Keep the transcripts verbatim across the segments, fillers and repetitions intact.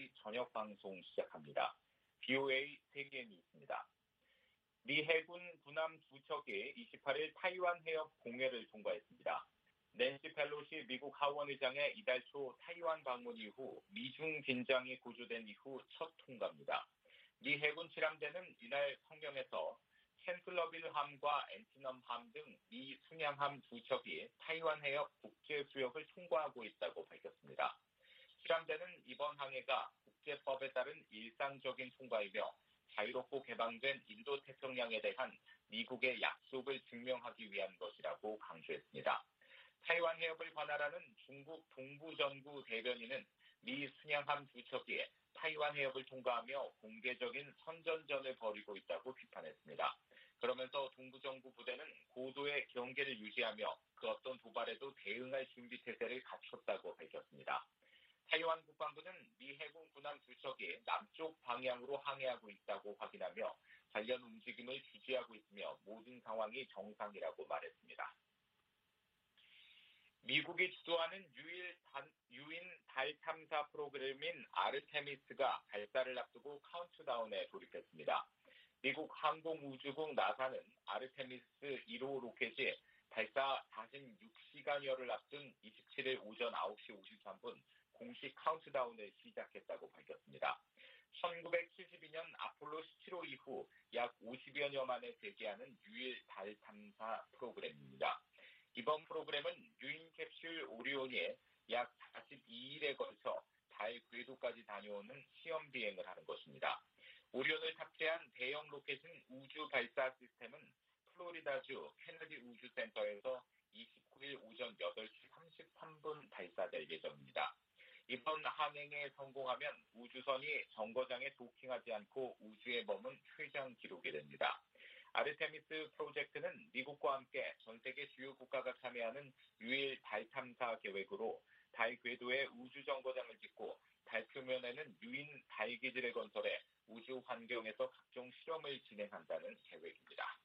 시 저녁 방송 시작합니다. 비오에이 세계 뉴스입니다. 미 해군 군함 두 척이 이십팔 일 타이완 해협 공해를 통과했습니다. 낸시 펠로시 미국 하원의장의 이달 초 타이완 방문 이후 미중 긴장이 고조된 이후 첫 통과입니다. 미 해군 칠함대는 이날 성명에서 챈슬러빌함과 앤티넘함 등 미 순양함 두 척이 타이완 해협 국제 수역을 통과하고 있다고 밝혔습니다. 칠함대는 이번 항해가 국제법에 따른 일상적인 통과이며 자유롭고 개방된 인도태평양에 대한 미국의 약속을 증명하기 위한 것이라고 강조했습니다. 타이완 해협을 관할하는 중국 동부전구 대변인은 미 순양함 두 척이 타이완 해협을 통과하며 공개적인 선전전을 벌이고 있다고 비판했습니다. 그러면서 동부정부 부대는 고도의 경계를 유지하며 그 어떤 도발에도 대응할 준비태세를 갖췄다고 밝혔습니다. 타이완 국방부는 미 해군 군함 두 척이 남쪽 방향으로 항해하고 있다고 확인하며 관련 움직임을 주지하고 있으며 모든 상황이 정상이라고 말했습니다. 미국이 주도하는 유일 단, 유인 달 탐사 프로그램인 아르테미스가 발사를 앞두고 카운트다운에 돌입했습니다. 미국 항공우주국 나사는 아르테미스 일 호 로켓이 발사 사십육 시간여를 앞둔 이십칠 일 오전 아홉 시 오십삼 분 공식 카운트다운을 시작했다고 밝혔습니다. 천구백칠십이 년 아폴로 십칠 호 이후 약 오십여 년 만에 재개하는 유일 달 탐사 프로그램입니다. 이번 프로그램은 유인 캡슐 오리온이 약 사십이 일에 걸쳐 달 궤도까지 다녀오는 시험 비행을 하는 것입니다. 오리온을 탑재한 대형 로켓인 우주 발사 시스템은 플로리다주 케네디 우주센터에서 이십구 일 오전 여덟 시 삼십삼 분 발사될 예정입니다. 이번 항행에 성공하면 우주선이 정거장에 도킹하지 않고 우주에 머문 최장 기록이 됩니다. 아르테미스 프로젝트는 미국과 함께 전 세계 주요 국가가 참여하는 유일 달 탐사 계획으로 달 궤도에 우주 정거장을 짓고 달 표면에는 유인 달 기지를 건설해 우주 환경에서 각종 실험을 진행한다는 계획입니다.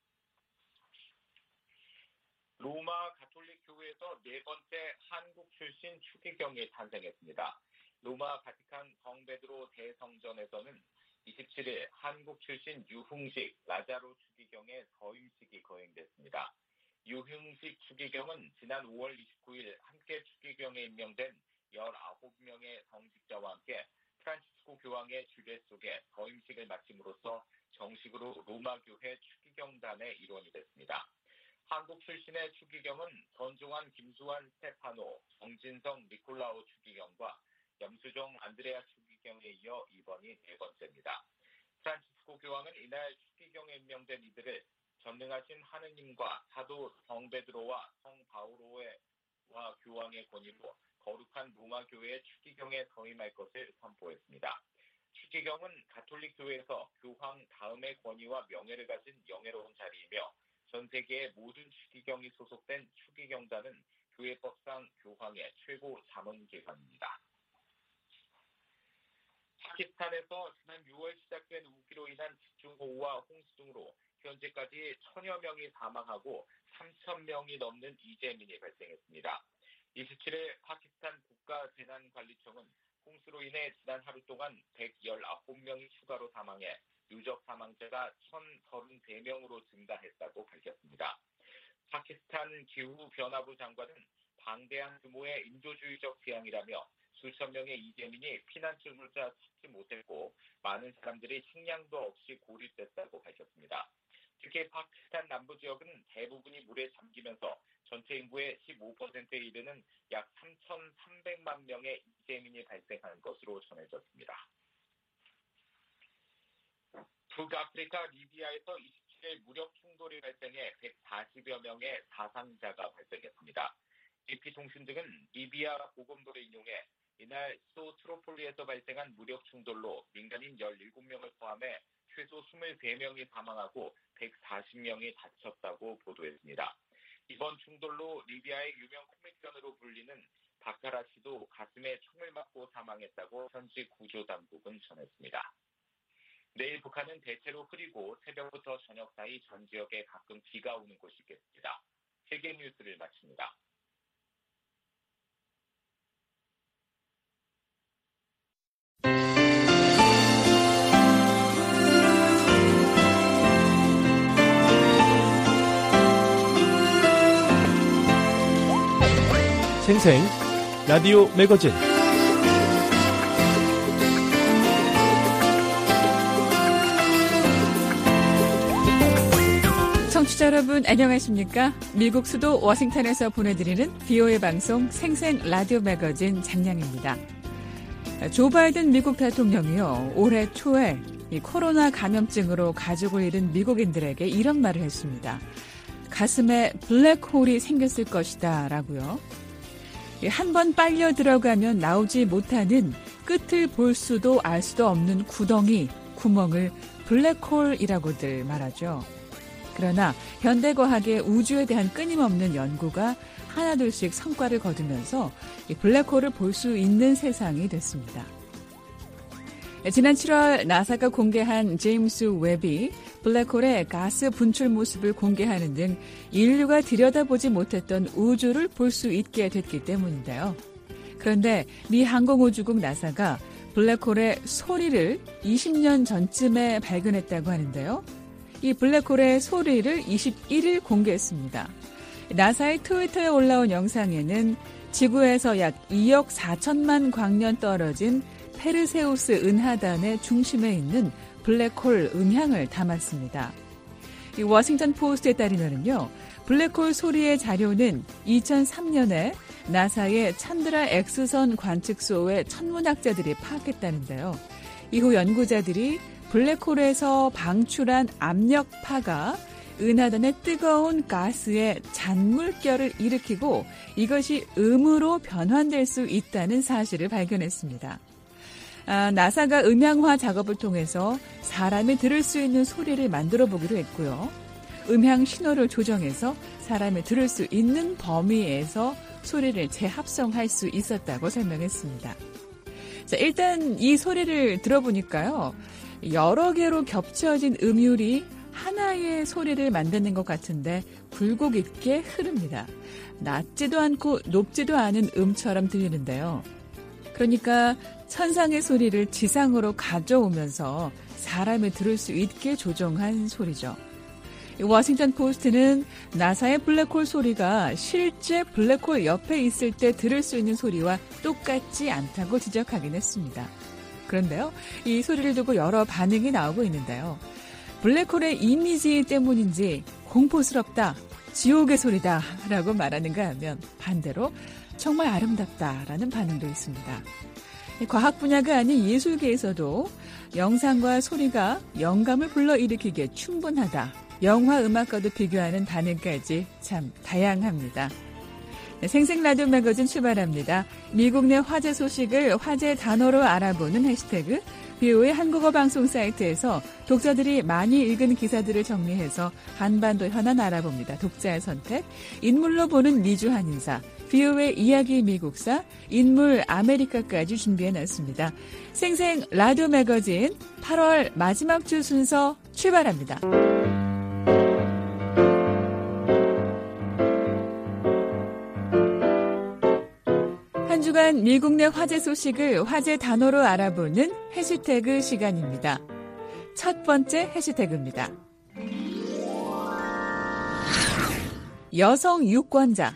로마 가톨릭 교회에서 네 번째 한국 출신 추기경이 탄생했습니다. 로마 바티칸 성베드로 대성전에서는 이십칠 일 한국 출신 유흥식 라자로 추기경의 서임식이 거행됐습니다. 유흥식 추기경은 지난 오월 이십구 일 함께 추기경에 임명된 열아홉 명의 성직자와 함께 프란치스코 교황의 주례 속에 서임식을 마침으로써 정식으로 로마 교회 추기경단의 일원이 됐습니다. 한국 출신의 추기경은 전종환 김수환 스테파노, 정진성 니콜라오 추기경과 염수종 안드레아 추기경에 이어 이번이 네 번째입니다. 프란치스코 교황은 이날 추기경에 임명된 이들을 전능하신 하느님과 사도 성 베드로와 성 바오로와 교황의 권위로 거룩한 로마 교회의 추기경에 서임할 것을 선포했습니다. 추기경은 가톨릭 교회에서 교황 다음의 권위와 명예를 가진 영예로운 자리이며 전 세계의 모든 추기경이 소속된 추기경단은 교회법상 교황의 최고 자문기관입니다. 파키스탄에서 지난 유월 시작된 우기로 인한 집중호우와 홍수 등으로 현재까지 천여 명이 사망하고 삼천 명이 넘는 이재민이 발생했습니다. 이십칠 일 파키스탄 국가재난관리청은 홍수로 인해 지난 하루 동안 백십구 명이 추가로 사망해 누적 사망자가 천삼십삼 명으로 증가했다고 밝혔습니다. 파키스탄 기후변화부 장관은 방대한 규모의 인도주의적 재앙이라며 수천 명의 이재민이 피난처조차 찾지 못했고 많은 사람들이 식량도 없이 고립됐다고 밝혔습니다. 특히 파키스탄 남부 지역은 대부분이 물에 잠기면서 전체 인구의 십오 퍼센트에 이르는 약 삼천삼백만 명의 이재민이 발생한 것으로 전해졌습니다. 북아프리카 리비아에서 이십칠 일 무력 충돌이 발생해 백사십여 명의 사상자가 발생했습니다. 에이피통신 등은 리비아 보건부를 인용해 이날 수도 트로폴리에서 발생한 무력 충돌로 민간인 열일곱 명을 포함해 최소 이십삼 명이 사망하고 백사십 명이 다쳤다고 보도했습니다. 이번 충돌로 리비아의 유명 코미디언으로 불리는 바카라 씨도 가슴에 총을 맞고 사망했다고 현지 구조당국은 전했습니다. 내일 북한은 대체로 흐리고 새벽부터 저녁 사이 전 지역에 가끔 비가 오는 곳이 있겠습니다. 세계 뉴스를 마칩니다. 생생 라디오 매거진 청취자 여러분 안녕하십니까? 미국 수도 워싱턴에서 보내드리는 비오에이 방송 생생 라디오 매거진 장량입니다. 조 바이든 미국 대통령이요, 올해 초에 이 코로나 감염증으로 가족을 잃은 미국인들에게 이런 말을 했습니다. 가슴에 블랙홀이 생겼을 것이다 라고요. 한 번 빨려 들어가면 나오지 못하는 끝을 볼 수도 알 수도 없는 구덩이, 구멍을 블랙홀이라고들 말하죠. 그러나 현대과학의 우주에 대한 끊임없는 연구가 하나둘씩 성과를 거두면서 블랙홀을 볼 수 있는 세상이 됐습니다. 지난 칠월 나사가 공개한 제임스 웹이 블랙홀의 가스 분출 모습을 공개하는 등 인류가 들여다보지 못했던 우주를 볼 수 있게 됐기 때문인데요. 그런데 미 항공우주국 나사가 블랙홀의 소리를 이십 년 전쯤에 발견했다고 하는데요. 이 블랙홀의 소리를 이십일 일 공개했습니다. 나사의 트위터에 올라온 영상에는 지구에서 약 이억 사천만 광년 떨어진 페르세우스 은하단의 중심에 있는 블랙홀 음향을 담았습니다. 이 워싱턴 포스트에 따르면요, 블랙홀 소리의 자료는 이천삼 년에 나사의 찬드라 X선 관측소의 천문학자들이 파악했다는데요. 이후 연구자들이 블랙홀에서 방출한 압력파가 은하단의 뜨거운 가스의 잔물결을 일으키고 이것이 음으로 변환될 수 있다는 사실을 발견했습니다. 아, 나사가 음향화 작업을 통해서 사람이 들을 수 있는 소리를 만들어 보기로 했고요. 음향 신호를 조정해서 사람이 들을 수 있는 범위에서 소리를 재합성할 수 있었다고 설명했습니다. 자, 일단 이 소리를 들어보니까요, 여러 개로 겹쳐진 음율이 하나의 소리를 만드는 것 같은데 굴곡 있게 흐릅니다. 낮지도 않고 높지도 않은 음처럼 들리는데요. 그러니까 천상의 소리를 지상으로 가져오면서 사람이 들을 수 있게 조정한 소리죠. 워싱턴 포스트는 나사의 블랙홀 소리가 실제 블랙홀 옆에 있을 때 들을 수 있는 소리와 똑같지 않다고 지적하긴 했습니다. 그런데요, 이 소리를 두고 여러 반응이 나오고 있는데요. 블랙홀의 이미지 때문인지 공포스럽다, 지옥의 소리다 라고 말하는가 하면 반대로 정말 아름답다라는 반응도 있습니다. 과학 분야가 아닌 예술계에서도 영상과 소리가 영감을 불러일으키기에 충분하다, 영화 음악과도 비교하는 반응까지 참 다양합니다. 생생 라디오 매거진 출발합니다. 미국 내 화제 소식을 화제 단어로 알아보는 해시태그 비오에이 한국어 방송 사이트에서 독자들이 많이 읽은 기사들을 정리해서 한반도 현안 알아봅니다. 독자의 선택, 인물로 보는 미주 한인사, 비오에이 이야기 미국사, 인물 아메리카까지 준비해놨습니다. 생생 라디오 매거진 팔월 마지막 주 순서 출발합니다. 한 주간 미국 내 화제 소식을 화제 단어로 알아보는 해시태그 시간입니다. 첫 번째 해시태그입니다. 여성 유권자.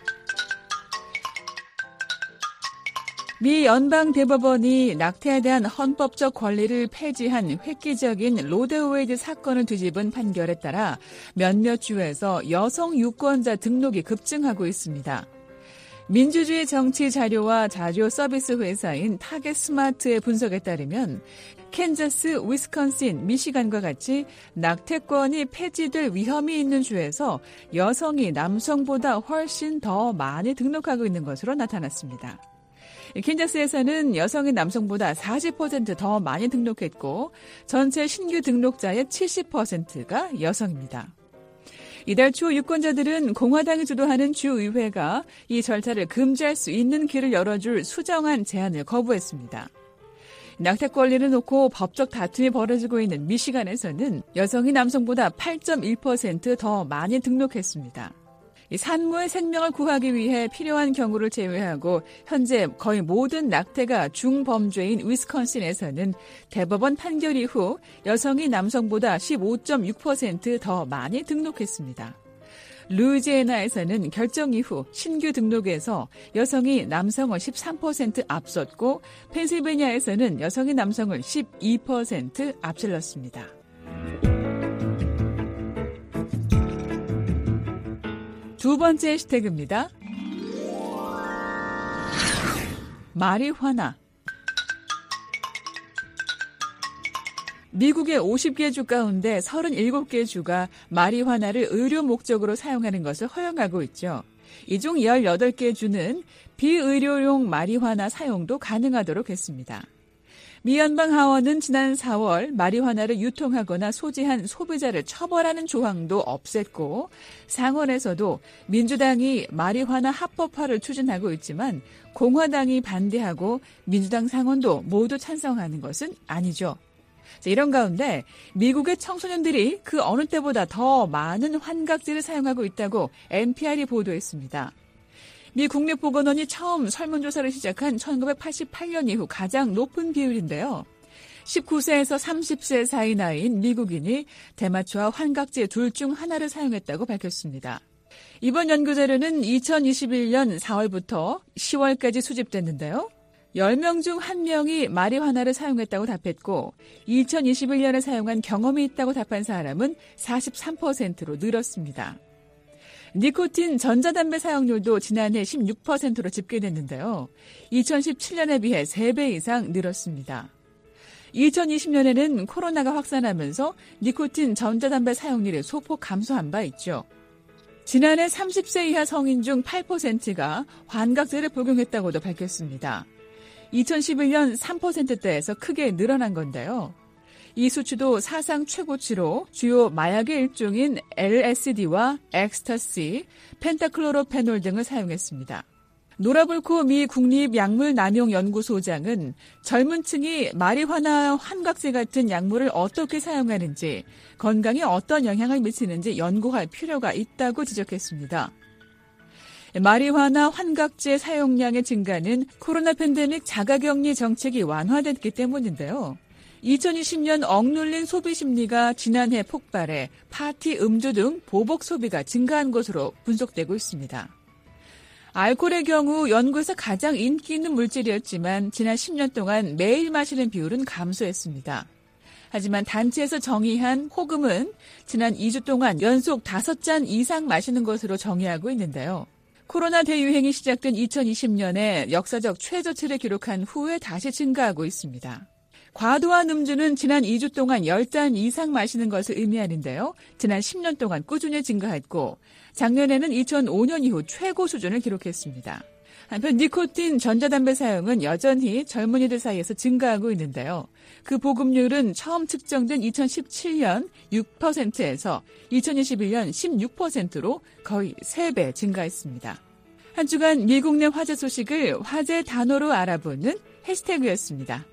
미 연방대법원이 낙태에 대한 헌법적 권리를 폐지한 획기적인 로데웨이드 사건을 뒤집은 판결에 따라 몇몇 주에서 여성 유권자 등록이 급증하고 있습니다. 민주주의 정치 자료와 자료 서비스 회사인 타겟 스마트의 분석에 따르면 캔자스, 위스콘신, 미시간과 같이 낙태권이 폐지될 위험이 있는 주에서 여성이 남성보다 훨씬 더 많이 등록하고 있는 것으로 나타났습니다. 캔자스에서는 여성이 남성보다 사십 퍼센트 더 많이 등록했고 전체 신규 등록자의 칠십 퍼센트가 여성입니다. 이달 초 유권자들은 공화당이 주도하는 주의회가 이 절차를 금지할 수 있는 길을 열어줄 수정안 제안을 거부했습니다. 낙태 권리를 놓고 법적 다툼이 벌어지고 있는 미시간에서는 여성이 남성보다 팔 점 일 퍼센트 더 많이 등록했습니다. 산모의 생명을 구하기 위해 필요한 경우를 제외하고 현재 거의 모든 낙태가 중범죄인 위스콘신에서는 대법원 판결 이후 여성이 남성보다 십오 점 육 퍼센트 더 많이 등록했습니다. 루이지애나에서는 결정 이후 신규 등록에서 여성이 남성을 십삼 퍼센트 앞섰고 펜실베니아에서는 여성이 남성을 십이 퍼센트 앞질렀습니다. 두 번째 해시태그입니다. 마리화나. 미국의 오십 개 주 가운데 서른일곱 개 주가 마리화나를 의료 목적으로 사용하는 것을 허용하고 있죠. 이 중 열여덟 개 주는 비의료용 마리화나 사용도 가능하도록 했습니다. 미 연방 하원은 지난 사월 마리화나를 유통하거나 소지한 소비자를 처벌하는 조항도 없앴고 상원에서도 민주당이 마리화나 합법화를 추진하고 있지만 공화당이 반대하고 민주당 상원도 모두 찬성하는 것은 아니죠. 이런 가운데 미국의 청소년들이 그 어느 때보다 더 많은 환각제를 사용하고 있다고 엔피알이 보도했습니다. 미 국립보건원이 처음 설문조사를 시작한 천구백팔십팔 년 이후 가장 높은 비율인데요. 십구 세에서 삼십 세 사이 나이인 미국인이 대마초와 환각제 둘 중 하나를 사용했다고 밝혔습니다. 이번 연구 자료는 이천이십일 년 사월부터 시월까지 수집됐는데요. 열 명 중 한 명이 마리화나를 사용했다고 답했고 이천이십일 년에 사용한 경험이 있다고 답한 사람은 사십삼 퍼센트로 늘었습니다. 니코틴 전자담배 사용률도 지난해 십육 퍼센트로 집계됐는데요. 이천십칠 년에 비해 세 배 이상 늘었습니다. 이천이십 년에는 코로나가 확산하면서 니코틴 전자담배 사용률이 소폭 감소한 바 있죠. 지난해 삼십 세 이하 성인 중 팔 퍼센트가 환각제를 복용했다고도 밝혔습니다. 이천십일 년 삼 퍼센트대에서 크게 늘어난 건데요. 이 수치도 사상 최고치로 주요 마약의 일종인 엘에스디와 엑스터시, 펜타클로로페놀 등을 사용했습니다. 노라볼코 미 국립약물남용연구소장은 젊은 층이 마리화나 환각제 같은 약물을 어떻게 사용하는지, 건강에 어떤 영향을 미치는지 연구할 필요가 있다고 지적했습니다. 마리화나 환각제 사용량의 증가는 코로나 팬데믹 자가격리 정책이 완화됐기 때문인데요. 이천이십 년 억눌린 소비 심리가 지난해 폭발해 파티 음주 등 보복 소비가 증가한 것으로 분석되고 있습니다. 알코올의 경우 연구에서 가장 인기 있는 물질이었지만 지난 십 년 동안 매일 마시는 비율은 감소했습니다. 하지만 단체에서 정의한 호금은 지난 이 주 동안 연속 다섯 잔 이상 마시는 것으로 정의하고 있는데요. 코로나 대유행이 시작된 이천이십 년에 역사적 최저치를 기록한 후에 다시 증가하고 있습니다. 과도한 음주는 지난 이 주 동안 열 잔 이상 마시는 것을 의미하는데요. 지난 십 년 동안 꾸준히 증가했고 작년에는 이천오 년 이후 최고 수준을 기록했습니다. 한편 니코틴 전자담배 사용은 여전히 젊은이들 사이에서 증가하고 있는데요. 그 보급률은 처음 측정된 이천십칠 년 육 퍼센트에서 이천이십일 년 십육 퍼센트로 거의 세 배 증가했습니다. 한 주간 미국 내 화제 소식을 화제 단어로 알아보는 해시태그였습니다.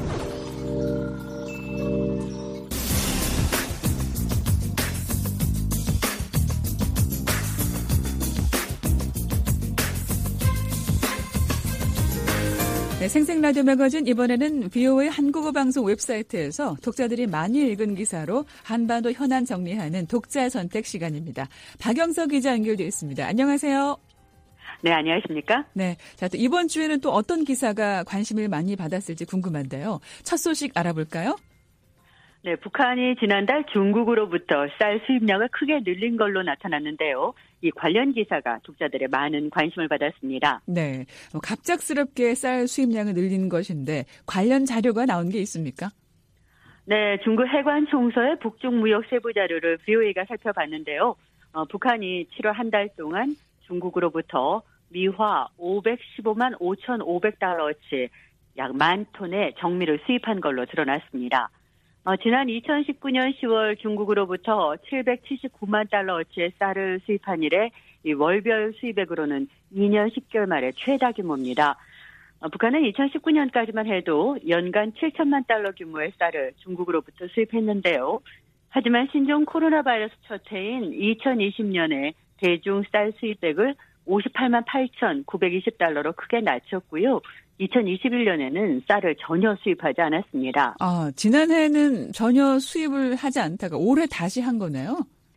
네, 생생라디오 매거진 이번에는 비오에이 한국어 방송 웹사이트에서 독자들이 많이 읽은 기사로 한반도 현안 정리하는 독자 선택 시간입니다. 박영석 기자 연결되어 있습니다. 안녕하세요. 네, 안녕하십니까? 네, 자, 또 이번 주에는 또 어떤 기사가 관심을 많이 받았을지 궁금한데요. 첫 소식 알아볼까요? 네, 북한이 지난달 중국으로부터 쌀 수입량을 크게 늘린 걸로 나타났는데요. 이 관련 기사가 독자들의 많은 관심을 받았습니다. 네, 갑작스럽게 쌀 수입량을 늘린 것인데 관련 자료가 나온 게 있습니까? 네, 중국 해관 총서의 북중 무역 세부 자료를 비오에이가 살펴봤는데요. 어, 북한이 칠월 한 달 동안 중국으로부터 미화 오백십오만 오천오백 달러어치 약 만 톤의 정미를 수입한 걸로 드러났습니다. 어, 지난 이천십구 년 시월 중국으로부터 칠백칠십구만 달러어치의 쌀을 수입한 이래 이 월별 수입액으로는 이 년 십 개월 만에 최다 규모입니다. 어, 북한은 이천십구 년까지만 해도 연간 칠천만 달러 규모의 쌀을 중국으로부터 수입했는데요. 하지만 신종 코로나 바이러스 첫 해인 이천이십 년에 대중 쌀 수입액을 오십팔만 팔천구백이십 달러로 크게 낮췄고요. 이천이십일 년에는 쌀을 전혀 수입하지 않았습니다. 아, 지난해에는 전혀 수입을 하지 않다가 올해 다시 한 거네요?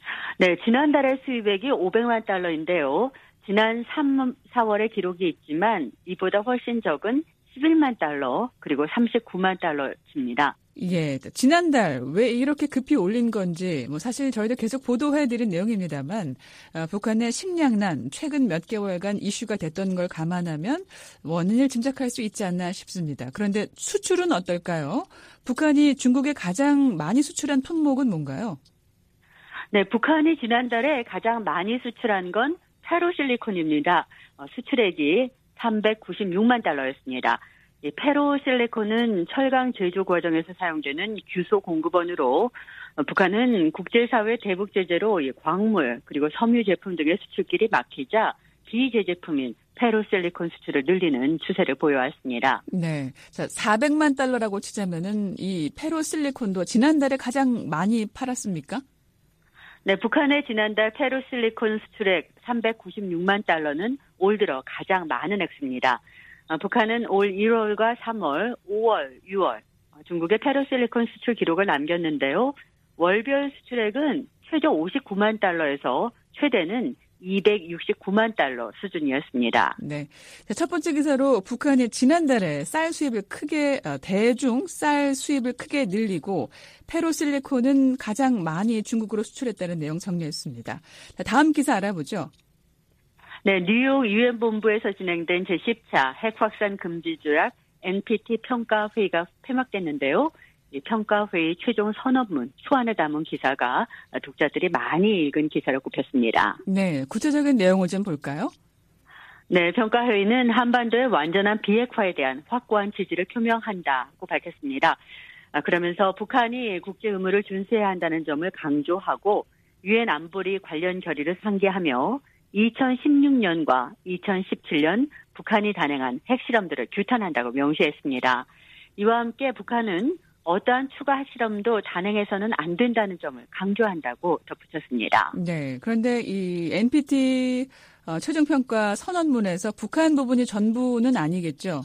네, 지난달의 수입액이 오백만 달러인데요. 지난 삼, 사월에 기록이 있지만 이보다 훨씬 적은 십일만 달러 그리고 삼십구만 달러입니다. 예, 지난달 왜 이렇게 급히 올린 건지 뭐 사실 저희도 계속 보도해드린 내용입니다만 어, 북한의 식량난 최근 몇 개월간 이슈가 됐던 걸 감안하면 원인을 짐작할 수 있지 않나 싶습니다. 그런데 수출은 어떨까요? 북한이 중국에 가장 많이 수출한 품목은 뭔가요? 네, 북한이 지난달에 가장 많이 수출한 건 페로실리콘입니다. 어, 수출액이 삼백구십육만 달러였습니다. 이 페로실리콘은 철강 제조 과정에서 사용되는 규소 공급원으로 어, 북한은 국제사회 대북 제재로 이 광물 그리고 섬유 제품 등의 수출길이 막히자 비제재 제품인 페로실리콘 수출을 늘리는 추세를 보여왔습니다. 네, 자 사백만 달러라고 치자면은 이 페로실리콘도 지난달에 가장 많이 팔았습니까? 네, 북한의 지난달 페로실리콘 수출액 삼백구십육만 달러는 올 들어 가장 많은 액수입니다. 어, 북한은 올 일월과 삼월, 오월, 유월 중국의 페로실리콘 수출 기록을 남겼는데요. 월별 수출액은 최저 오십구만 달러에서 최대는 이백육십구만 달러 수준이었습니다. 네. 첫 번째 기사로 북한이 지난달에 쌀 수입을 크게, 대중 쌀 수입을 크게 늘리고 페로실리콘은 가장 많이 중국으로 수출했다는 내용 정리했습니다. 다음 기사 알아보죠. 네, 뉴욕 유엔 본부에서 진행된 제십 차 핵 확산 금지 조약 엔피티 평가 회의가 폐막됐는데요. 이 평가회의 최종 선언문, 초안을 담은 기사가 독자들이 많이 읽은 기사로 꼽혔습니다. 네, 구체적인 내용을 좀 볼까요? 네, 평가회의는 한반도의 완전한 비핵화에 대한 확고한 지지를 표명한다고 밝혔습니다. 그러면서 북한이 국제 의무를 준수해야 한다는 점을 강조하고 유엔 안보리 관련 결의를 상기하며 이천십육 년과 이천십칠 년 북한이 단행한 핵실험들을 규탄한다고 명시했습니다. 이와 함께 북한은 어떠한 추가 핵실험도 단행해서는 안 된다는 점을 강조한다고 덧붙였습니다. 네, 그런데 이 엔피티 최종평가 선언문에서 북한 부분이 전부는 아니겠죠?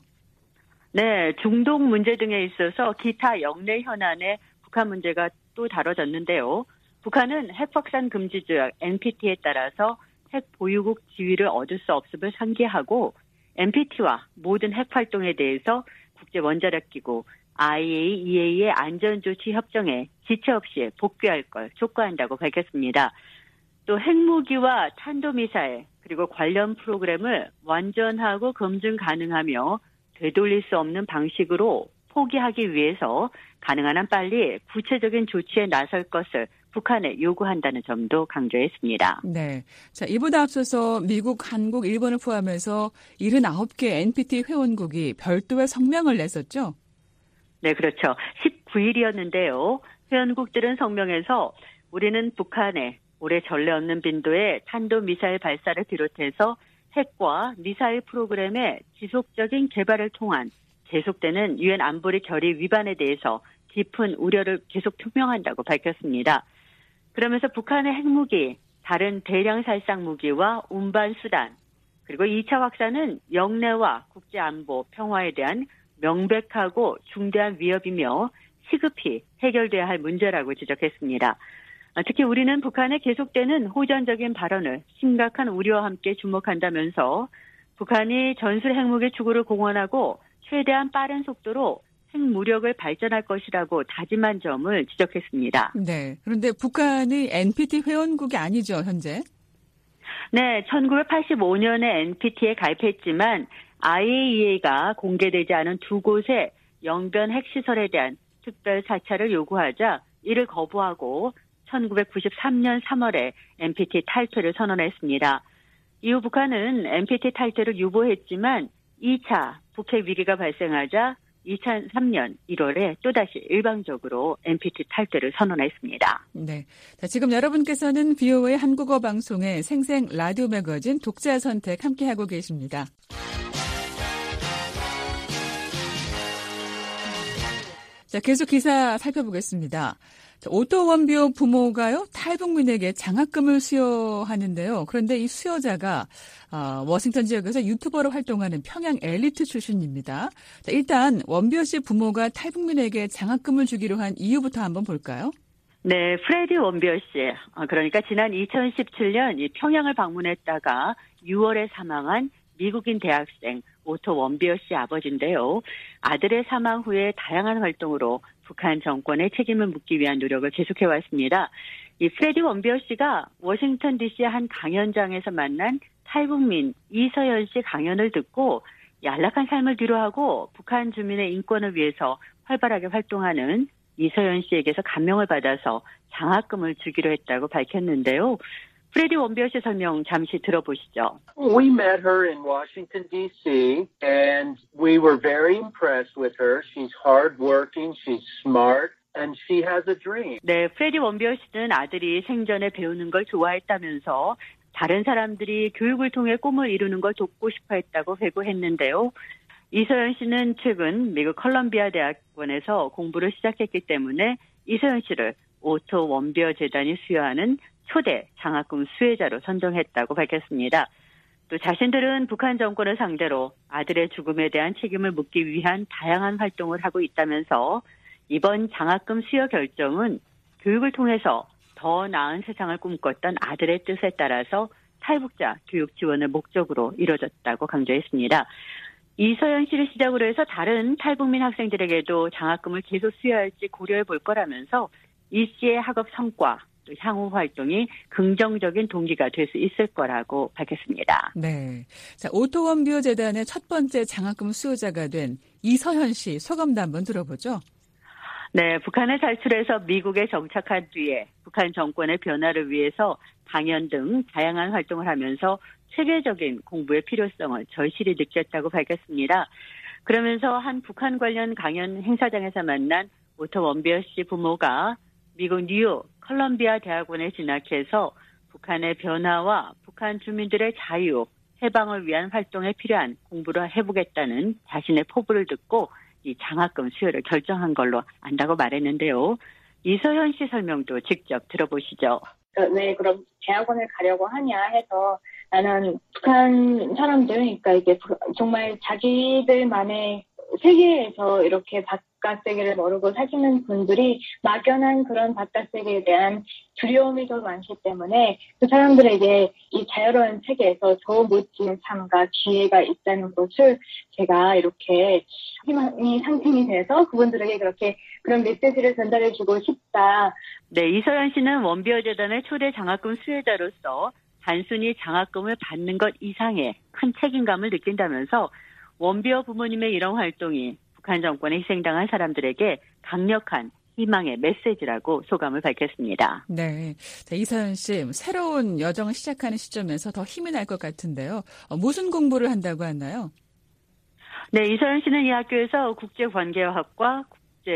네, 중동 문제 등에 있어서 기타 영내 현안에 북한 문제가 또 다뤄졌는데요. 북한은 핵확산 금지 조약 엔피티에 따라서 핵 보유국 지위를 얻을 수 없음을 상기하고 엔피티와 모든 핵 활동에 대해서 국제 원자력 기구 아이에이이에이의 안전조치 협정에 지체 없이 복귀할 걸 촉구한다고 밝혔습니다. 또 핵무기와 탄도미사일 그리고 관련 프로그램을 완전하고 검증 가능하며 되돌릴 수 없는 방식으로 포기하기 위해서 가능한 한 빨리 구체적인 조치에 나설 것을 북한에 요구한다는 점도 강조했습니다. 네. 자, 이보다 앞서서 미국, 한국, 일본을 포함해서 칠십구 개 엔피티 회원국이 별도의 성명을 냈었죠? 네, 그렇죠. 십구 일이었는데요. 회원국들은 성명에서 우리는 북한에 올해 전례 없는 빈도의 탄도미사일 발사를 비롯해서 핵과 미사일 프로그램의 지속적인 개발을 통한 계속되는 유엔 안보리 결의 위반에 대해서 깊은 우려를 계속 표명한다고 밝혔습니다. 그러면서 북한의 핵무기, 다른 대량 살상 무기와 운반 수단, 그리고 이 차 확산은 영내와 국제안보, 평화에 대한 명백하고 중대한 위협이며 시급히 해결돼야 할 문제라고 지적했습니다. 특히 우리는 북한의 계속되는 호전적인 발언을 심각한 우려와 함께 주목한다면서 북한이 전술 핵무기 추구를 공언하고 최대한 빠른 속도로 핵무력을 발전할 것이라고 다짐한 점을 지적했습니다. 네. 그런데 북한이 엔피티 회원국이 아니죠, 현재? 네. 천구백팔십오 년에 엔피티에 가입했지만 아이에이이에이가 공개되지 않은 두 곳의 영변 핵시설에 대한 특별 사찰을 요구하자 이를 거부하고 천구백구십삼 년 삼월에 엔피티 탈퇴를 선언했습니다. 이후 북한은 엔피티 탈퇴를 유보했지만 이 차 북핵 위기가 발생하자 이천삼 년 일월에 또다시 일방적으로 엔피티 탈퇴를 선언했습니다. 네. 자, 지금 여러분께서는 비오에이 한국어 방송의 생생 라디오 매거진 독자 선택 함께하고 계십니다. 자, 계속 기사 살펴보겠습니다. 자, 오토 원비호 부모가요, 탈북민에게 장학금을 수여하는데요. 그런데 이 수여자가 어, 워싱턴 지역에서 유튜버로 활동하는 평양 엘리트 출신입니다. 자, 일단 원비호 씨 부모가 탈북민에게 장학금을 주기로 한 이유부터 한번 볼까요? 네, 프레디 원비어 씨. 그러니까 지난 이천십칠 년 이 평양을 방문했다가 유월에 사망한 미국인 대학생 오토 원비어 씨 아버지인데요. 아들의 사망 후에 다양한 활동으로 북한 정권의 책임을 묻기 위한 노력을 계속해왔습니다. 이 프레디 원비어 씨가 워싱턴 디씨의 한 강연장에서 만난 탈북민 이서연 씨 강연을 듣고 안락한 삶을 뒤로하고 북한 주민의 인권을 위해서 활발하게 활동하는 이서연 씨에게서 감명을 받아서 장학금을 주기로 했다고 밝혔는데요. 프레디 원비어 씨 설명 잠시 들어보시죠. We met her in Washington, D C, and we were very impressed with her. She's hardworking, she's smart, and she has a dream. 네, 프레디 원비어 씨는 아들이 생전에 배우는 걸 좋아했다면서 다른 사람들이 교육을 통해 꿈을 이루는 걸 돕고 싶어 했다고 회고했는데요. 이서연 씨는 최근 미국 컬럼비아 대학원에서 공부를 시작했기 때문에 이서연 씨를 오토 원비어 재단이 수여하는 초대 장학금 수혜자로 선정했다고 밝혔습니다. 또 자신들은 북한 정권을 상대로 아들의 죽음에 대한 책임을 묻기 위한 다양한 활동을 하고 있다면서 이번 장학금 수여 결정은 교육을 통해서 더 나은 세상을 꿈꿨던 아들의 뜻에 따라서 탈북자 교육 지원을 목적으로 이뤄졌다고 강조했습니다. 이서연 씨를 시작으로 해서 다른 탈북민 학생들에게도 장학금을 계속 수여할지 고려해 볼 거라면서 이 씨의 학업 성과, 또 향후 활동이 긍정적인 동기가 될 수 있을 거라고 밝혔습니다. 네. 자, 오토 원비어 재단의 첫 번째 장학금 수요자가 된 이서연 씨 소감도 한번 들어보죠. 네, 북한을 탈출해서 미국에 정착한 뒤에 북한 정권의 변화를 위해서 강연 등 다양한 활동을 하면서 체계적인 공부의 필요성을 절실히 느꼈다고 밝혔습니다. 그러면서 한 북한 관련 강연 행사장에서 만난 오토 원비어 씨 부모가 미국 뉴욕 컬럼비아 대학원에 진학해서 북한의 변화와 북한 주민들의 자유, 해방을 위한 활동에 필요한 공부를 해보겠다는 자신의 포부를 듣고 이 장학금 수여를 결정한 걸로 안다고 말했는데요. 이서연 씨 설명도 직접 들어보시죠. 왜 그럼 대학원을 가려고 하냐 해서 나는 북한 사람들, 그러니까 이게 정말 자기들만의 세계에서 이렇게 바깥 세계를 모르고 사시는 분들이 막연한 그런 바깥 세계에 대한 두려움이 더 많기 때문에 그 사람들에게 이 자유로운 세계에서 더 멋진 삶과 기회가 있다는 것을 제가 이렇게 희망이 상징이 돼서 그분들에게 그렇게 그런 메시지를 전달해주고 싶다. 네, 이서연 씨는 원비어 재단의 초대 장학금 수혜자로서 단순히 장학금을 받는 것 이상의 큰 책임감을 느낀다면서 원비어 부모님의 이런 활동이 북한 정권에 희생당한 사람들에게 강력한 희망의 메시지라고 소감을 밝혔습니다. 네, 자, 이서연 씨, 새로운 여정을 시작하는 시점에서 더 힘이 날 것 같은데요. 어, 무슨 공부를 한다고 하나요? 네, 이서연 씨는 이 학교에서 국제관계학과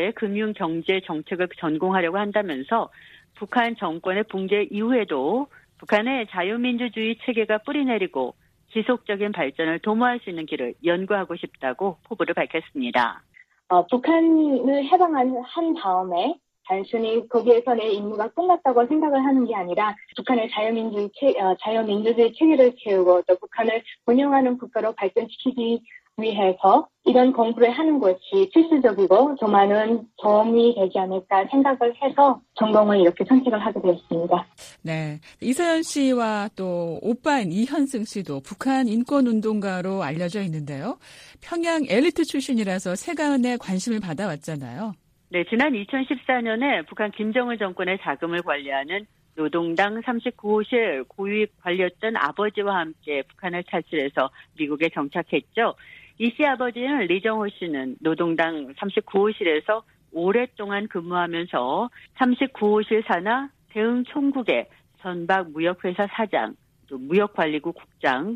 국제금융경제정책을 전공하려고 한다면서 북한 정권의 붕괴 이후에도 북한의 자유민주주의 체계가 뿌리내리고 지속적인 발전을 도모할 수 있는 길을 연구하고 싶다고 포부를 밝혔습니다. 어, 북한을 해방한 한 다음에 단순히 거기에서 내 임무가 끝났다고 생각을 하는 게 아니라 북한의 자유민주주의, 체, 어, 자유민주주의 체계를 세우고 또 북한을 운영하는 국가로 발전시키기 위해서 이런 공부를 하는 것이 필수적이고 더 많은 도움이 되지 않을까 생각을 해서 전공을 이렇게 선택을 하게 되었습니다. 네, 이서연 씨와 또 오빠인 이현승 씨도 북한 인권운동가로 알려져 있는데요. 평양 엘리트 출신이라서 세간의 관심을 받아왔잖아요. 네, 지난 이천십사 년에 북한 김정은 정권의 자금을 관리하는 노동당 삼십구 호실 고위 관리였던 아버지와 함께 북한을 탈출해서 미국에 정착했죠. 이 씨 아버지는 리정호 씨는 노동당 삼십구 호실에서 오랫동안 근무하면서 삼십구 호실 산하 대응 총국의 선박 무역회사 사장, 또 무역관리국 국장,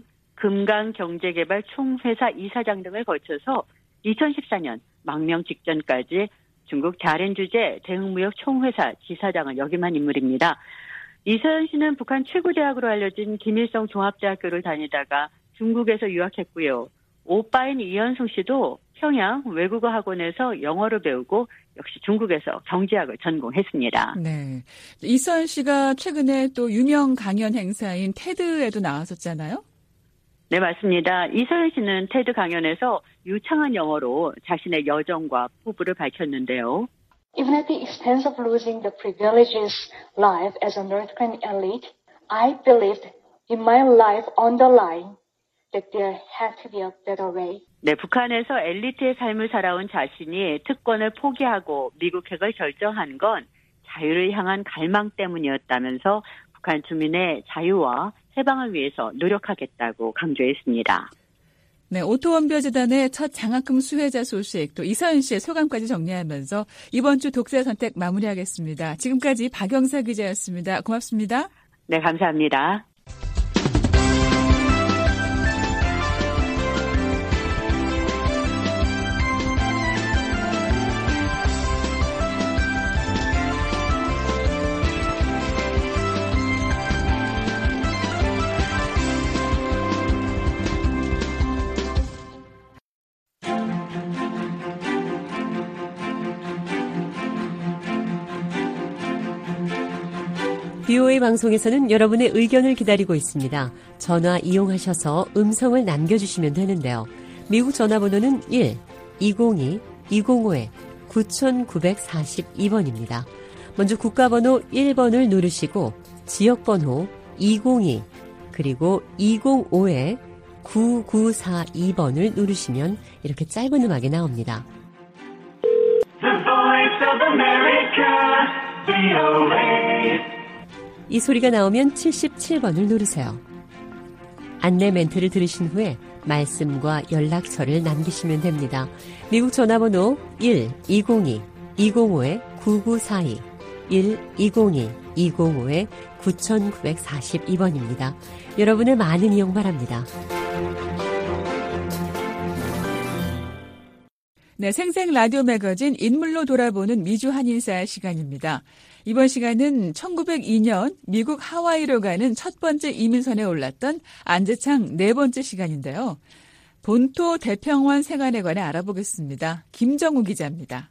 금강경제개발 총회사 이사장 등을 거쳐서 이천십사 년 망명 직전까지 중국 자린 주재 대응무역 총회사 지사장을 역임한 인물입니다. 이서연 씨는 북한 최고 대학으로 알려진 김일성 종합대학교를 다니다가 중국에서 유학했고요. 오빠인 이현승 씨도 평양 외국어 학원에서 영어를 배우고 역시 중국에서 경제학을 전공했습니다. 네, 이서연 씨가 최근에 또 유명 강연 행사인 테드에도 나왔었잖아요. 네, 맞습니다. 이서연 씨는 테드 강연에서 유창한 영어로 자신의 여정과 포부를 밝혔는데요. Even at the expense of losing the privileges life as a North Korean elite, I believed in my life on the line that there had to be a better way. 네, 북한에서 엘리트의 삶을 살아온 자신이 특권을 포기하고 미국핵을 결정한 건 자유를 향한 갈망 때문이었다면서 북한 주민의 자유와 해방을 위해서 노력하겠다고 강조했습니다. 네, 오토원벼재단의 첫 장학금 수혜자 소식, 또 이서연 씨의 소감까지 정리하면서 이번 주 독자 선택 마무리하겠습니다. 지금까지 박영사 기자였습니다. 고맙습니다. 네, 감사합니다. 비오에이 방송에서는 여러분의 의견을 기다리고 있습니다. 전화 이용하셔서 음성을 남겨주시면 되는데요. 미국 전화번호는 일 이공이 이공오 구구사이 번입니다. 먼저 국가번호 일 번을 누르시고 지역번호 이공이 그리고 이공오 구구사이 번을 누르시면 이렇게 짧은 음악이 나옵니다. The Voice of America, 비오에이. 이 소리가 나오면 칠십칠 번을 누르세요. 안내 멘트를 들으신 후에 말씀과 연락처를 남기시면 됩니다. 미국 전화번호 일 이공이 이공오 구구사이 일 이공이 이공오 구구사이 번입니다. 여러분의 많은 이용 바랍니다. 네, 생생 라디오 매거진 인물로 돌아보는 미주 한인사 시간입니다. 이번 시간은 천구백이 년 미국 하와이로 가는 첫 번째 이민선에 올랐던 안재창 네 번째 시간인데요. 본토 대평원 생활에 관해 알아보겠습니다. 김정우 기자입니다.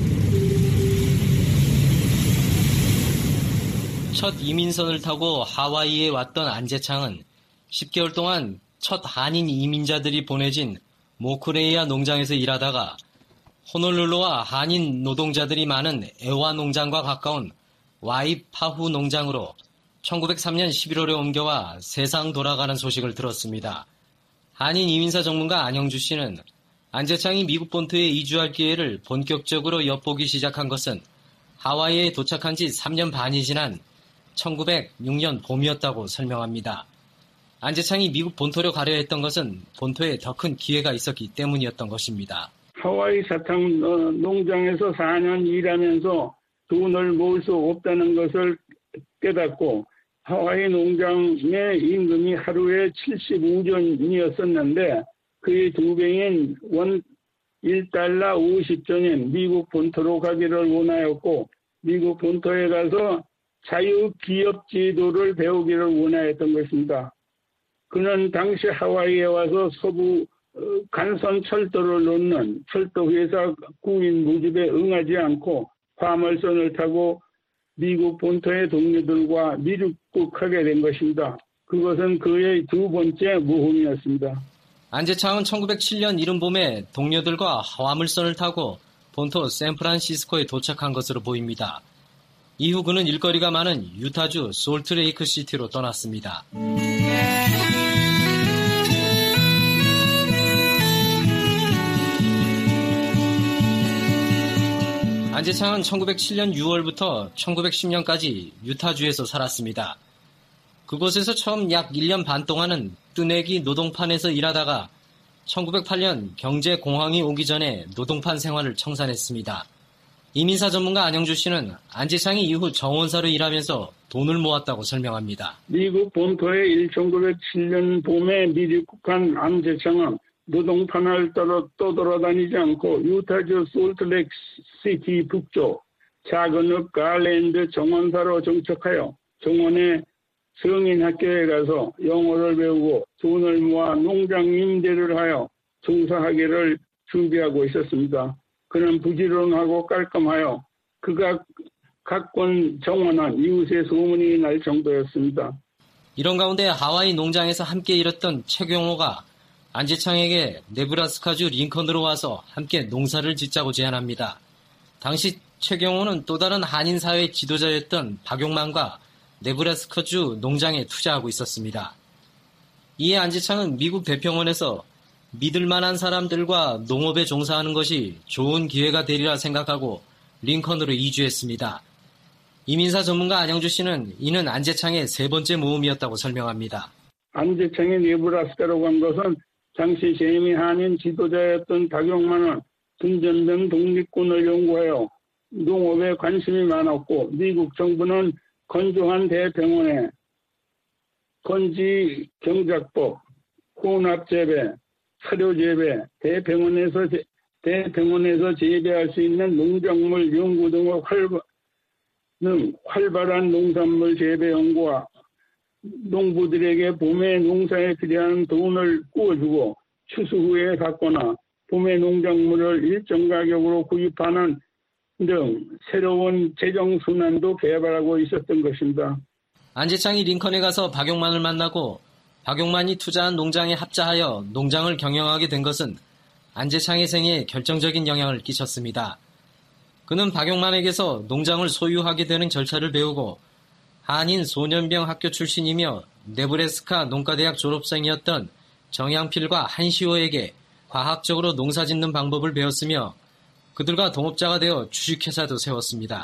첫 이민선을 타고 하와이에 왔던 안재창은 십 개월 동안 첫 한인 이민자들이 보내진 모크레이아 농장에서 일하다가 호놀룰루와 한인 노동자들이 많은 애화 농장과 가까운 와이파후 농장으로 천구백삼 년 십일월에 옮겨와 세상 돌아가는 소식을 들었습니다. 한인 이민사 전문가 안영주 씨는 안재창이 미국 본토에 이주할 기회를 본격적으로 엿보기 시작한 것은 하와이에 도착한 지 삼 년 반이 지난 천구백육 년 봄이었다고 설명합니다. 안재창이 미국 본토로 가려 했던 것은 본토에 더 큰 기회가 있었기 때문이었던 것입니다. 하와이 사탕 농장에서 사 년 일하면서 돈을 모을 수 없다는 것을 깨닫고 하와이 농장의 임금이 하루에 칠십오 전이었었는데 그의 두 배인 원 일 달러 오십 전인 미국 본토로 가기를 원하였고 미국 본토에 가서 자유기업 제도를 배우기를 원하였던 것입니다. 그는 당시 하와이에 와서 서부 간선 철도를 놓는 철도회사 구인 모집에 응하지 않고 화물선을 타고 미국 본토의 동료들과 미륙국하게 된 것입니다. 그것은 그의 두 번째 모험이었습니다. 안재창은 천구백칠 년 이른 봄에 동료들과 화물선을 타고 본토 샌프란시스코에 도착한 것으로 보입니다. 이후 그는 일거리가 많은 유타주 솔트레이크 시티로 떠났습니다. 안재창은 천구백칠 년 유월부터 천구백십 년까지 유타주에서 살았습니다. 그곳에서 처음 약 일 년 반 동안은 뜨내기 노동판에서 일하다가 천구백팔 년 경제공황이 오기 전에 노동판 생활을 청산했습니다. 이민사 전문가 안영주 씨는 안재창이 이후 정원사로 일하면서 돈을 모았다고 설명합니다. 미국 본토에 천구백칠 년 봄에 미입국한 안재창은 노동판을 따라 떠돌아다니지 않고 유타주 솔트레이크 시티 북쪽 작은 읍 가랜드 정원사로 정착하여 정원의 성인학교에 가서 영어를 배우고 돈을 모아 농장 임대를 하여 종사하기를 준비하고 있었습니다. 그는 부지런하고 깔끔하여 그가 갖곤 정원한 이웃의 소문이 날 정도였습니다. 이런 가운데 하와이 농장에서 함께 일했던 최경호가 안재창에게 네브라스카주 링컨으로 와서 함께 농사를 짓자고 제안합니다. 당시 최경호는 또 다른 한인 사회의 지도자였던 박용만과 네브라스카주 농장에 투자하고 있었습니다. 이에 안재창은 미국 대평원에서 믿을 만한 사람들과 농업에 종사하는 것이 좋은 기회가 되리라 생각하고 링컨으로 이주했습니다. 이민사 전문가 안영주 씨는 이는 안재창의 세 번째 모험이었다고 설명합니다. 안재창이 네브라스카로 간 것은 당시 재미 한인 지도자였던 박용만은 분전된 독립군을 연구하여 농업에 관심이 많았고 미국 정부는 건조한 대병원에 건지 경작법, 혼합재배, 사료재배, 대병원에서 제, 대병원에서 재배할 수 있는 농작물 연구 등의 활발, 등 활발한 농산물 재배 연구와 농부들에게 봄에 농사에 필요한 돈을 구워주고 추수 후에 받거나 봄에 농작물을 일정 가격으로 구입하는 등 새로운 재정순환도 개발하고 있었던 것입니다. 안재창이 링컨에 가서 박용만을 만나고 박용만이 투자한 농장에 합자하여 농장을 경영하게 된 것은 안재창의 생애에 결정적인 영향을 끼쳤습니다. 그는 박용만에게서 농장을 소유하게 되는 절차를 배우고 한인 소년병 학교 출신이며 네브래스카 농가대학 졸업생이었던 정양필과 한시호에게 과학적으로 농사 짓는 방법을 배웠으며 그들과 동업자가 되어 주식회사도 세웠습니다.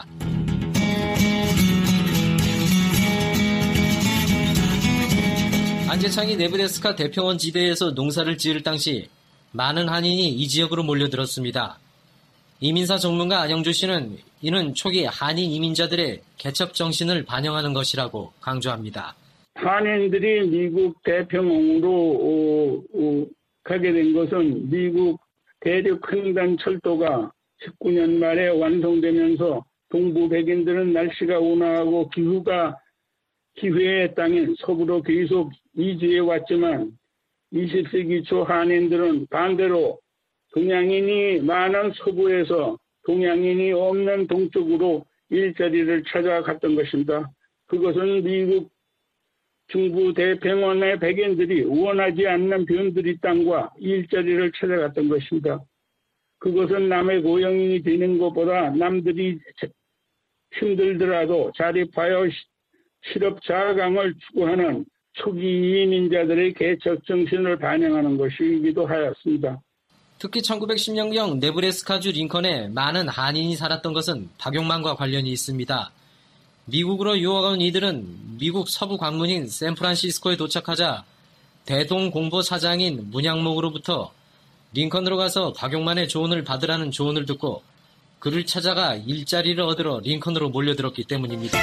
안재창이 네브래스카 대평원 지대에서 농사를 지을 당시 많은 한인이 이 지역으로 몰려들었습니다. 이민사 전문가 안영주 씨는 이는 초기 한인 이민자들의 개척 정신을 반영하는 것이라고 강조합니다. 한인들이 미국 대평원으로 어, 어, 가게 된 것은 미국 대륙 횡단 철도가 십구 년 말에 완성되면서 동부 백인들은 날씨가 온화하고 기후가 기회의 땅인 서부로 계속 이주해 왔지만 이십 세기 초 한인들은 반대로 동양인이 많은 서부에서 동양인이 없는 동쪽으로 일자리를 찾아갔던 것입니다. 그것은 미국 중부 대평원의 백인들이 원하지 않는 변두리 땅과 일자리를 찾아갔던 것입니다. 그것은 남의 고용인이 되는 것보다 남들이 힘들더라도 자립하여 실업 자강을 추구하는 초기 이민자들의 개척 정신을 반영하는 것이기도 하였습니다. 특히 천구백십 년경 네브래스카주 링컨에 많은 한인이 살았던 것은 박용만과 관련이 있습니다. 미국으로 유학 온 이들은 미국 서부 관문인 샌프란시스코에 도착하자 대동공보 사장인 문양목으로부터 링컨으로 가서 박용만의 조언을 받으라는 조언을 듣고 그를 찾아가 일자리를 얻으러 링컨으로 몰려들었기 때문입니다.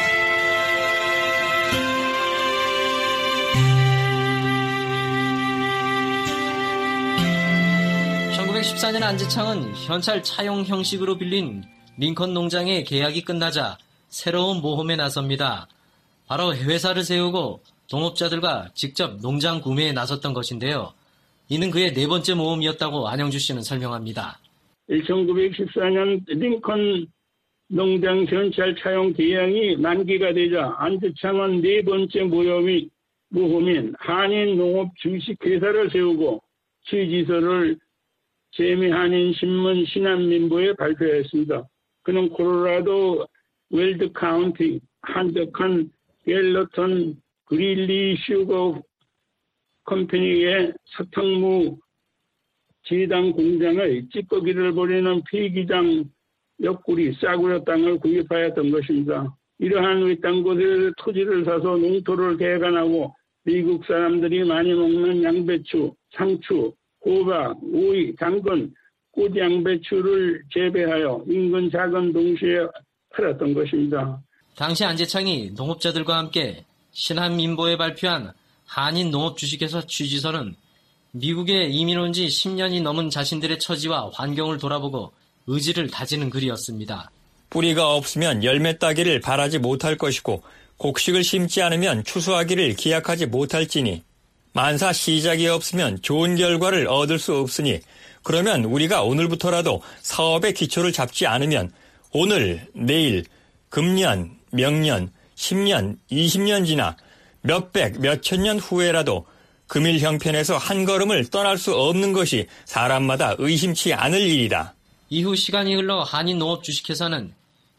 천구백십사 년 안재창은 현찰 차용 형식으로 빌린 링컨 농장의 계약이 끝나자 새로운 모험에 나섭니다. 바로 회사를 세우고 동업자들과 직접 농장 구매에 나섰던 것인데요. 이는 그의 네 번째 모험이었다고 안영주 씨는 설명합니다. 천구백십사 년 링컨 농장 현찰 차용 계약이 만기가 되자 안재창은 네 번째 모험이, 모험인 한인 농업 주식회사를 세우고 취지서를 재미한인 신문 신한민보에 발표했습니다. 그는 콜로라도 웰드 카운티, 한적한 갤러턴 그릴리 슈거 컴퍼니의 사탕무 지당 공장의 찌꺼기를 버리는 폐기장 옆구리 싸구려 땅을 구입하였던 것입니다. 이러한 외딴 곳에 토지를 사서 농토를 개간하고 미국 사람들이 많이 먹는 양배추, 상추, 호박, 오이, 당근, 꽃양배추를 재배하여 인근 작은 동시에 팔았던 것입니다. 당시 안재창이 농업자들과 함께 신한민보에 발표한 한인 농업주식회사 취지서는 미국에 이민 온 지 십 년이 넘은 자신들의 처지와 환경을 돌아보고 의지를 다지는 글이었습니다. 뿌리가 없으면 열매 따기를 바라지 못할 것이고 곡식을 심지 않으면 추수하기를 기약하지 못할지니 만사 시작이 없으면 좋은 결과를 얻을 수 없으니 그러면 우리가 오늘부터라도 사업의 기초를 잡지 않으면 오늘, 내일, 금년, 명년, 십 년, 이십 년 지나 몇백, 몇천 년 후에라도 금일 형편에서 한 걸음을 떠날 수 없는 것이 사람마다 의심치 않을 일이다. 이후 시간이 흘러 한인 농업 주식회사는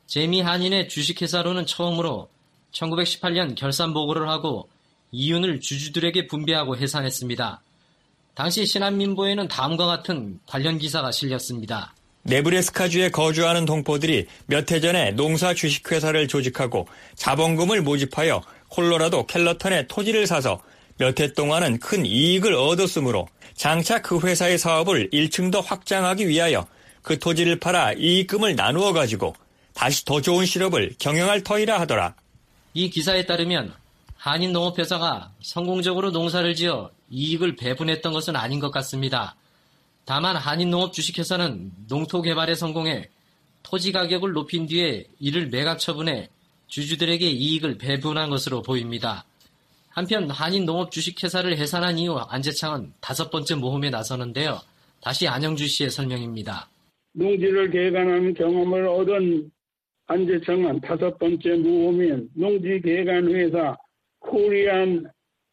재미 한인의 주식회사로는 처음으로 천구백십팔 년 결산 보고를 하고 이윤을 주주들에게 분배하고 해산했습니다. 당시 신한민보에는 다음과 같은 관련 기사가 실렸습니다. 네브래스카주에 거주하는 동포들이 몇 해 전에 농사 주식회사를 조직하고 자본금을 모집하여 콜로라도 켈러턴에 토지를 사서 몇 해 동안은 큰 이익을 얻었으므로 장차 그 회사의 사업을 일 층 더 확장하기 위하여 그 토지를 팔아 이익금을 나누어 가지고 다시 더 좋은 실업을 경영할 터이라 하더라. 이 기사에 따르면 한인농업회사가 성공적으로 농사를 지어 이익을 배분했던 것은 아닌 것 같습니다. 다만 한인농업 주식회사는 농토 개발에 성공해 토지 가격을 높인 뒤에 이를 매각 처분해 주주들에게 이익을 배분한 것으로 보입니다. 한편 한인농업 주식회사를 해산한 이후 안재창은 다섯 번째 모험에 나서는데요. 다시 안영주 씨의 설명입니다. 농지를 개간하는 경험을 얻은 안재창은 다섯 번째 모험인 농지 개간 회사 코리안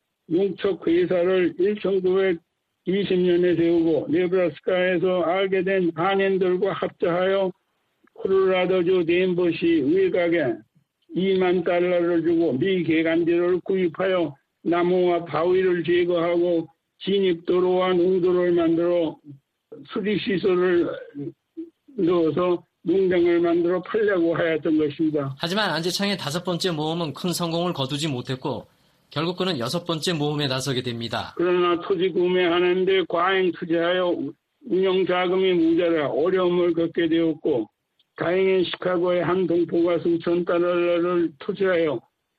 농척회사를 천구백이십 년에 세우고 네브라스카에서 알게 된 한인들과 합작하여 콜로라도주 덴버시 외곽에 이만 달러를 주고 미 개간지를 구입하여 나무와 바위를 제거하고 진입도로와 농도를 만들어 수리시설을 넣어서 농장을 만들어 팔려고 하였던 것입니다. 하지만 안재창의 다섯 번째 모험은 큰 성공을 거두지 못했고 결국 그는 여섯 번째 모험에 나서게 됩니다. 그러나 토지 구매하는데 과잉 투자하여 운영 자금이 모자라 어려움을 겪게 되었고 다행히 시카고의 한 동포가 수천 달러를 투자하여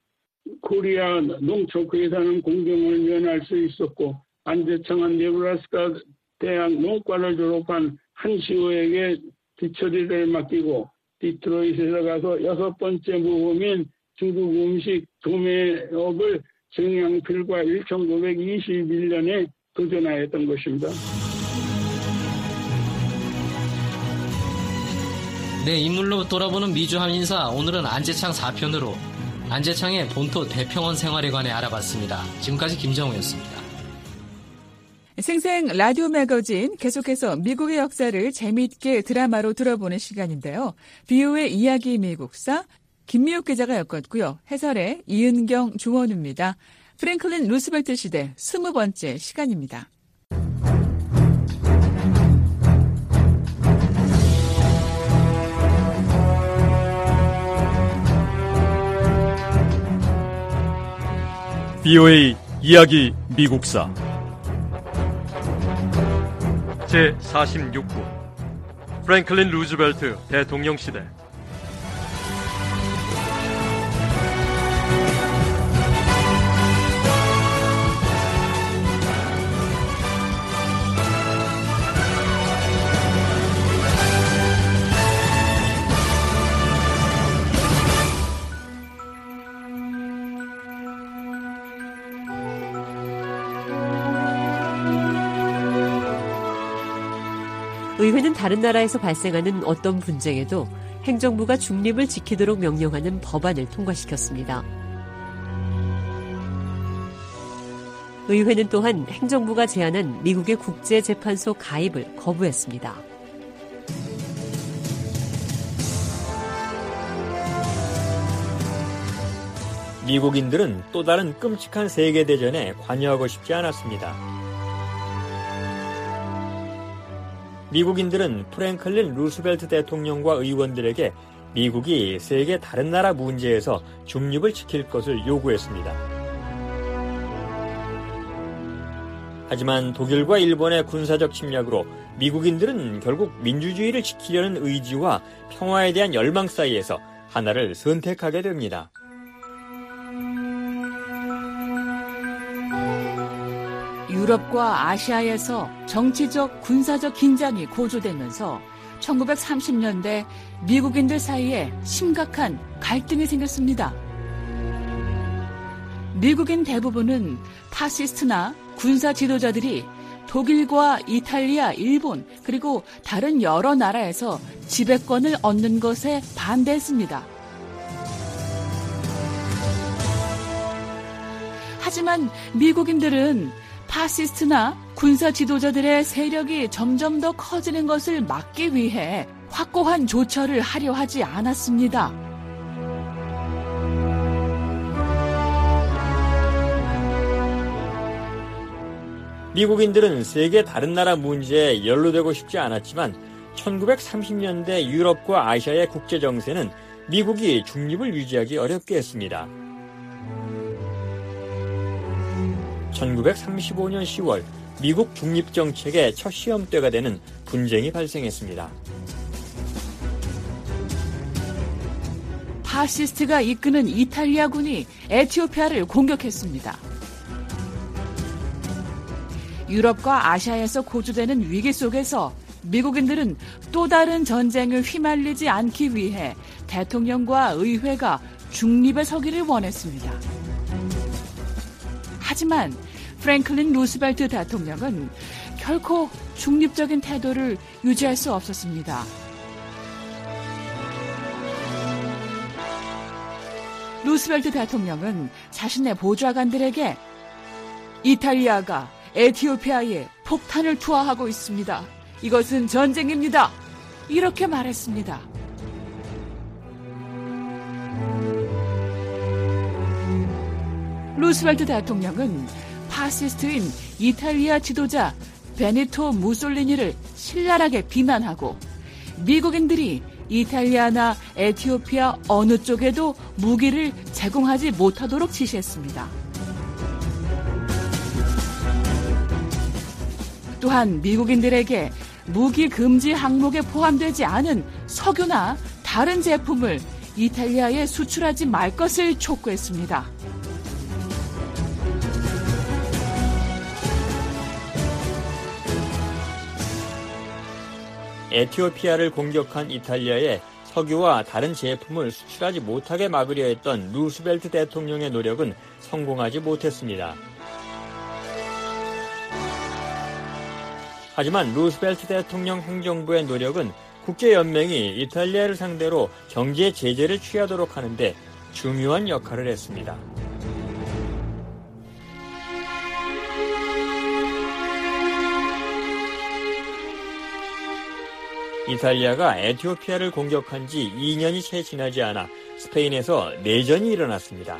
코리아 농축회사는 공정을 면할 수 있었고 안재창은 네브라스카 대학 농과를 졸업한 한시호에게 뒤처리를 맡기고 디트로이트에 가서 여섯 번째 모험인 중국 음식 도매업을 정양필과 천구백이십일 년에 도전하였던 것입니다. 네, 인물로 돌아보는 미주 한인사, 오늘은 안재창 사 편으로 안재창의 본토 대평원 생활에 관해 알아봤습니다. 지금까지 김정우였습니다. 생생 라디오 매거진 계속해서 미국의 역사를 재미있게 드라마로 들어보는 시간인데요. 비오의 이야기 미국사 김미옥 기자가 엮었고요. 해설의 이은경 조원우입니다. 프랭클린 루스벨트 시대 스무 번째 시간입니다. 비오에이 이야기 미국사 제사십육 부 프랭클린 루즈벨트 대통령 시대. 의회는 다른 나라에서 발생하는 어떤 분쟁에도 행정부가 중립을 지키도록 명령하는 법안을 통과시켰습니다. 의회는 또한 행정부가 제안한 미국의 국제재판소 가입을 거부했습니다. 미국인들은 또 다른 끔찍한 세계대전에 관여하고 싶지 않았습니다. 미국인들은 프랭클린 루스벨트 대통령과 의원들에게 미국이 세계 다른 나라 문제에서 중립을 지킬 것을 요구했습니다. 하지만 독일과 일본의 군사적 침략으로 미국인들은 결국 민주주의를 지키려는 의지와 평화에 대한 열망 사이에서 하나를 선택하게 됩니다. 유럽과 아시아에서 정치적, 군사적 긴장이 고조되면서 천구백삼십 년대 미국인들 사이에 심각한 갈등이 생겼습니다. 미국인 대부분은 파시스트나 군사 지도자들이 독일과 이탈리아, 일본 그리고 다른 여러 나라에서 지배권을 얻는 것에 반대했습니다. 하지만 미국인들은 파시스트나 군사 지도자들의 세력이 점점 더 커지는 것을 막기 위해 확고한 조처를 하려 하지 않았습니다. 미국인들은 세계 다른 나라 문제에 연루되고 싶지 않았지만 천구백삼십 년대 유럽과 아시아의 국제 정세는 미국이 중립을 유지하기 어렵게 했습니다. 천구백삼십오 년 시월 미국 중립 정책의 첫 시험대가 되는 분쟁이 발생했습니다. 파시스트가 이끄는 이탈리아군이 에티오피아를 공격했습니다. 유럽과 아시아에서 고조되는 위기 속에서 미국인들은 또 다른 전쟁을 휘말리지 않기 위해 대통령과 의회가 중립에 서기를 원했습니다. 하지만 프랭클린 루스벨트 대통령은 결코 중립적인 태도를 유지할 수 없었습니다. 루스벨트 대통령은 자신의 보좌관들에게 이탈리아가 에티오피아에 폭탄을 투하하고 있습니다. 이것은 전쟁입니다. 이렇게 말했습니다. 루스벨트 대통령은 파시스트인 이탈리아 지도자 베니토 무솔리니를 신랄하게 비난하고 미국인들이 이탈리아나 에티오피아 어느 쪽에도 무기를 제공하지 못하도록 지시했습니다. 또한 미국인들에게 무기 금지 항목에 포함되지 않은 석유나 다른 제품을 이탈리아에 수출하지 말 것을 촉구했습니다. 에티오피아를 공격한 이탈리아에 석유와 다른 제품을 수출하지 못하게 막으려 했던 루스벨트 대통령의 노력은 성공하지 못했습니다. 하지만 루스벨트 대통령 행정부의 노력은 국제연맹이 이탈리아를 상대로 경제 제재를 취하도록 하는데 중요한 역할을 했습니다. 이탈리아가 에티오피아를 공격한 지 이 년이 채 지나지 않아 스페인에서 내전이 일어났습니다.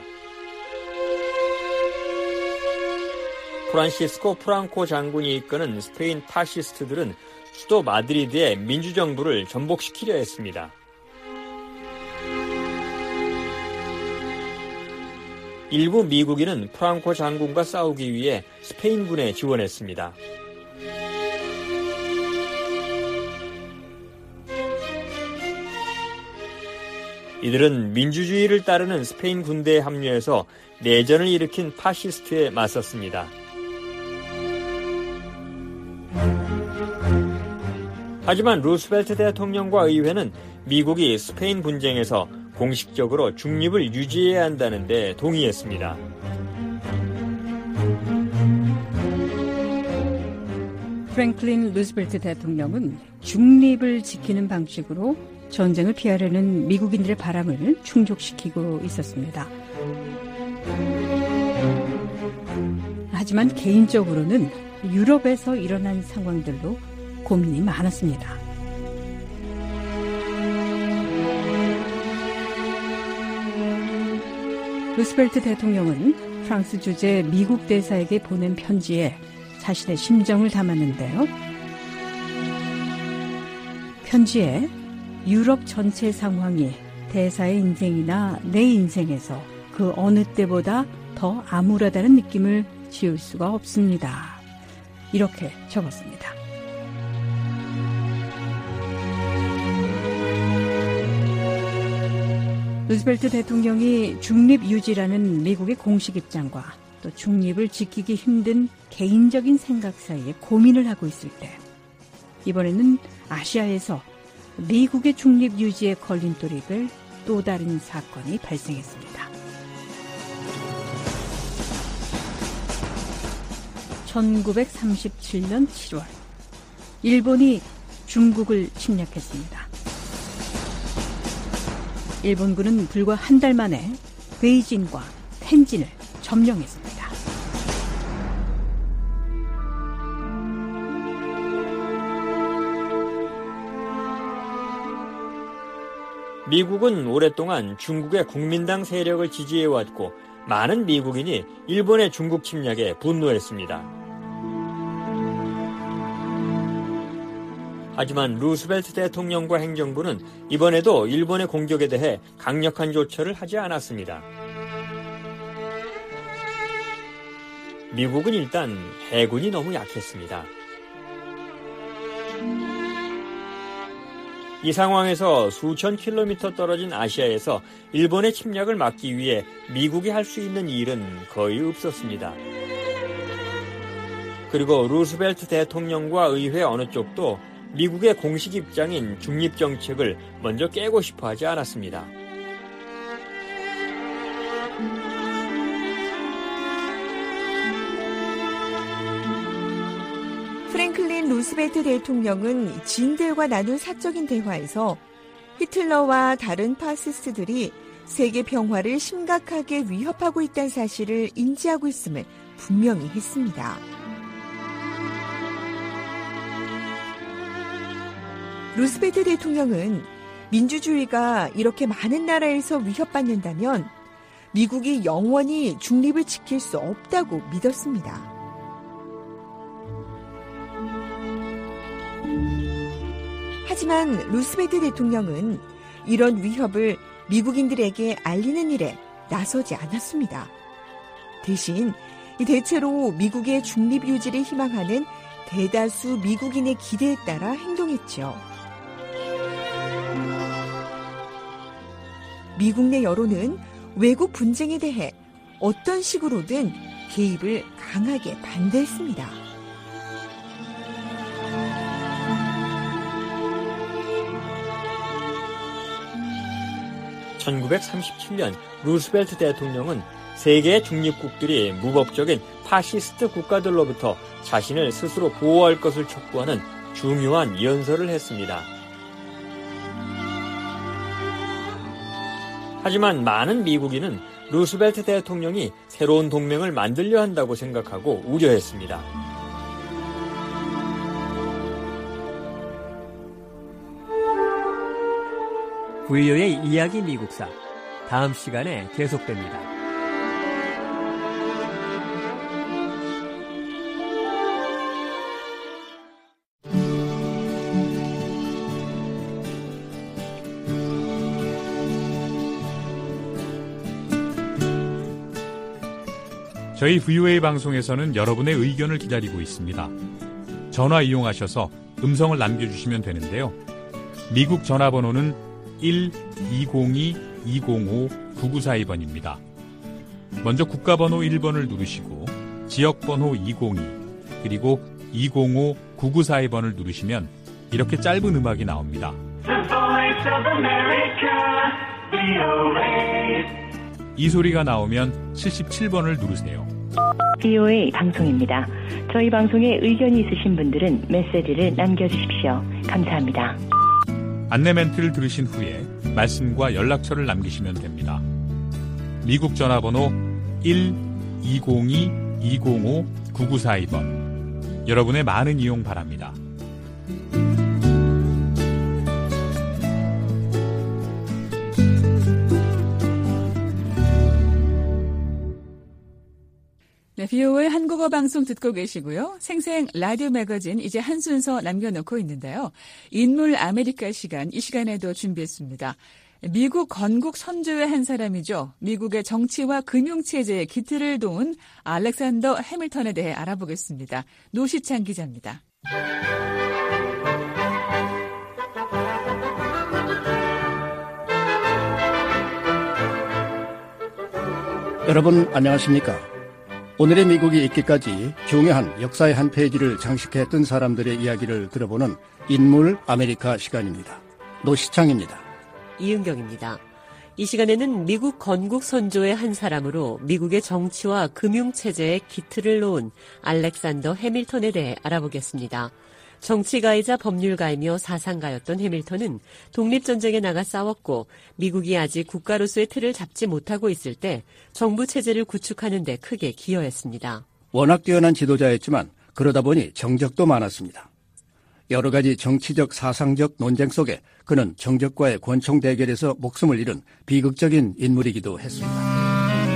프란시스코 프랑코 장군이 이끄는 스페인 파시스트들은 수도 마드리드의 민주정부를 전복시키려 했습니다. 일부 미국인은 프랑코 장군과 싸우기 위해 스페인군에 지원했습니다. 이들은 민주주의를 따르는 스페인 군대에 합류해서 내전을 일으킨 파시스트에 맞섰습니다. 하지만 루스벨트 대통령과 의회는 미국이 스페인 분쟁에서 공식적으로 중립을 유지해야 한다는 데 동의했습니다. 프랭클린 루스벨트 대통령은 중립을 지키는 방식으로 전쟁을 피하려는 미국인들의 바람을 충족시키고 있었습니다. 하지만 개인적으로는 유럽에서 일어난 상황들로 고민이 많았습니다. 루스벨트 대통령은 프랑스 주재 미국 대사에게 보낸 편지에 자신의 심정을 담았는데요. 편지에 유럽 전체 상황이 대사의 인생이나 내 인생에서 그 어느 때보다 더 암울하다는 느낌을 지울 수가 없습니다. 이렇게 적었습니다. 루스벨트 대통령이 중립 유지라는 미국의 공식 입장과 또 중립을 지키기 힘든 개인적인 생각 사이에 고민을 하고 있을 때 이번에는 아시아에서 미국의 중립 유지에 걸림돌이 될 또 다른 사건이 발생했습니다. 천구백삼십칠 년 칠월 일본이 중국을 침략했습니다. 일본군은 불과 한 달 만에 베이징과 텐진을 점령했습니다. 미국은 오랫동안 중국의 국민당 세력을 지지해왔고 많은 미국인이 일본의 중국 침략에 분노했습니다. 하지만 루스벨트 대통령과 행정부는 이번에도 일본의 공격에 대해 강력한 조처를 하지 않았습니다. 미국은 일단 해군이 너무 약했습니다. 이 상황에서 수천 킬로미터 떨어진 아시아에서 일본의 침략을 막기 위해 미국이 할 수 있는 일은 거의 없었습니다. 그리고 루스벨트 대통령과 의회 어느 쪽도 미국의 공식 입장인 중립정책을 먼저 깨고 싶어 하지 않았습니다. 프랭클린 루스벨트 대통령은 지인들과 나눈 사적인 대화에서 히틀러와 다른 파시스트들이 세계 평화를 심각하게 위협하고 있다는 사실을 인지하고 있음을 분명히 했습니다. 루스벨트 대통령은 민주주의가 이렇게 많은 나라에서 위협받는다면 미국이 영원히 중립을 지킬 수 없다고 믿었습니다. 하지만 루스벨트 대통령은 이런 위협을 미국인들에게 알리는 일에 나서지 않았습니다. 대신 대체로 미국의 중립 유지를 희망하는 대다수 미국인의 기대에 따라 행동했죠. 미국 내 여론은 외국 분쟁에 대해 어떤 식으로든 개입을 강하게 반대했습니다. 천구백삼십칠 년 루스벨트 대통령은 세계의 중립국들이 무법적인 파시스트 국가들로부터 자신을 스스로 보호할 것을 촉구하는 중요한 연설을 했습니다. 하지만 많은 미국인은 루스벨트 대통령이 새로운 동맹을 만들려 한다고 생각하고 우려했습니다. 브이오에이 이야기 미국사 다음 시간에 계속됩니다. 저희 브이오에이 방송에서는 여러분의 의견을 기다리고 있습니다. 전화 이용하셔서 음성을 남겨주시면 되는데요. 미국 전화번호는 일 이공이 이공오 구구사이 번입니다. 먼저 국가번호 일 번을 누르시고 지역번호 이공이 그리고 이공오 구구사이 번을 누르시면 이렇게 짧은 음악이 나옵니다. The Voice of America, 브이오에이. 이 소리가 나오면 칠십칠 번을 누르세요. 브이오에이 방송입니다. 저희 방송에 의견이 있으신 분들은 메시지를 남겨주십시오. 감사합니다. 안내 멘트를 들으신 후에 말씀과 연락처를 남기시면 됩니다. 미국 전화번호 일 이공이 이공오 구구사이 번. 여러분의 많은 이용 바랍니다. 네, 브이오에이 한국어 방송 듣고 계시고요. 생생 라디오 매거진 이제 한 순서 남겨놓고 있는데요. 인물 아메리카 시간, 이 시간에도 준비했습니다. 미국 건국 선조의 한 사람이죠. 미국의 정치와 금융체제의 기틀을 도운 알렉산더 해밀턴에 대해 알아보겠습니다. 노시창 기자입니다. 여러분 안녕하십니까? 오늘의 미국이 있기까지 중요한 역사의 한 페이지를 장식했던 사람들의 이야기를 들어보는 인물 아메리카 시간입니다. 노시창입니다. 이은경입니다. 이 시간에는 미국 건국 선조의 한 사람으로 미국의 정치와 금융체제의 기틀을 놓은 알렉산더 해밀턴에 대해 알아보겠습니다. 정치가이자 법률가이며 사상가였던 해밀턴은 독립전쟁에 나가 싸웠고 미국이 아직 국가로서의 틀을 잡지 못하고 있을 때 정부 체제를 구축하는 데 크게 기여했습니다. 워낙 뛰어난 지도자였지만 그러다 보니 정적도 많았습니다. 여러 가지 정치적 사상적 논쟁 속에 그는 정적과의 권총 대결에서 목숨을 잃은 비극적인 인물이기도 했습니다.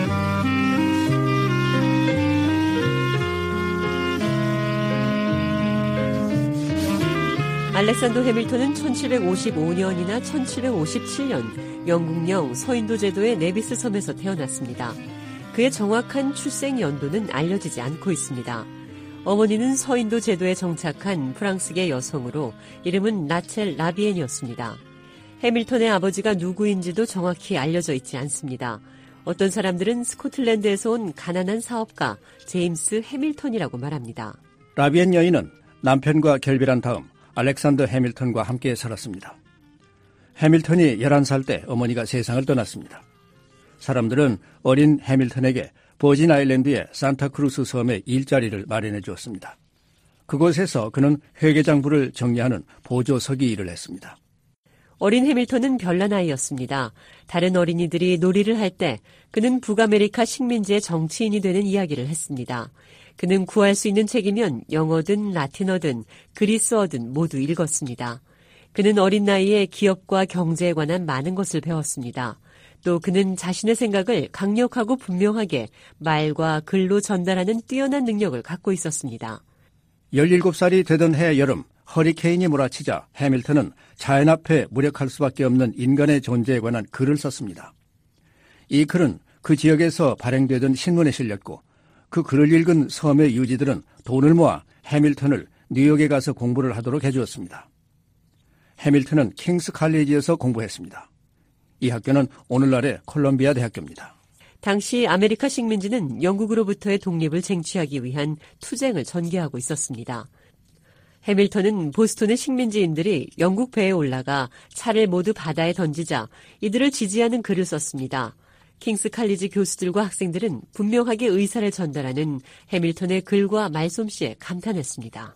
알렉산더 해밀턴은 천칠백오십오 년이나 천칠백오십칠 년 영국령 서인도 제도의 네비스 섬에서 태어났습니다. 그의 정확한 출생 연도는 알려지지 않고 있습니다. 어머니는 서인도 제도에 정착한 프랑스계 여성으로 이름은 라첼 라비엔이었습니다. 해밀턴의 아버지가 누구인지도 정확히 알려져 있지 않습니다. 어떤 사람들은 스코틀랜드에서 온 가난한 사업가 제임스 해밀턴이라고 말합니다. 라비엔 여인은 남편과 결별한 다음 알렉산더 해밀턴과 함께 살았습니다. 해밀턴이 열한 살 때 어머니가 세상을 떠났습니다. 사람들은 어린 해밀턴에게 버진 아일랜드의 산타크루스 섬에 일자리를 마련해 주었습니다. 그곳에서 그는 회계장부를 정리하는 보조서기 일을 했습니다. 어린 해밀턴은 별난 아이였습니다. 다른 어린이들이 놀이를 할 때 그는 북아메리카 식민지의 정치인이 되는 이야기를 했습니다. 그는 구할 수 있는 책이면 영어든 라틴어든 그리스어든 모두 읽었습니다. 그는 어린 나이에 기업과 경제에 관한 많은 것을 배웠습니다. 또 그는 자신의 생각을 강력하고 분명하게 말과 글로 전달하는 뛰어난 능력을 갖고 있었습니다. 열일곱 살이 되던 해 여름 허리케인이 몰아치자 해밀턴은 자연 앞에 무력할 수밖에 없는 인간의 존재에 관한 글을 썼습니다. 이 글은 그 지역에서 발행되던 신문에 실렸고 그 글을 읽은 섬의 유지들은 돈을 모아 해밀턴을 뉴욕에 가서 공부를 하도록 해주었습니다. 해밀턴은 킹스 칼리지에서 공부했습니다. 이 학교는 오늘날의 콜롬비아 대학교입니다. 당시 아메리카 식민지는 영국으로부터의 독립을 쟁취하기 위한 투쟁을 전개하고 있었습니다. 해밀턴은 보스턴의 식민지인들이 영국 배에 올라가 차를 모두 바다에 던지자 이들을 지지하는 글을 썼습니다. 킹스 칼리지 교수들과 학생들은 분명하게 의사를 전달하는 해밀턴의 글과 말솜씨에 감탄했습니다.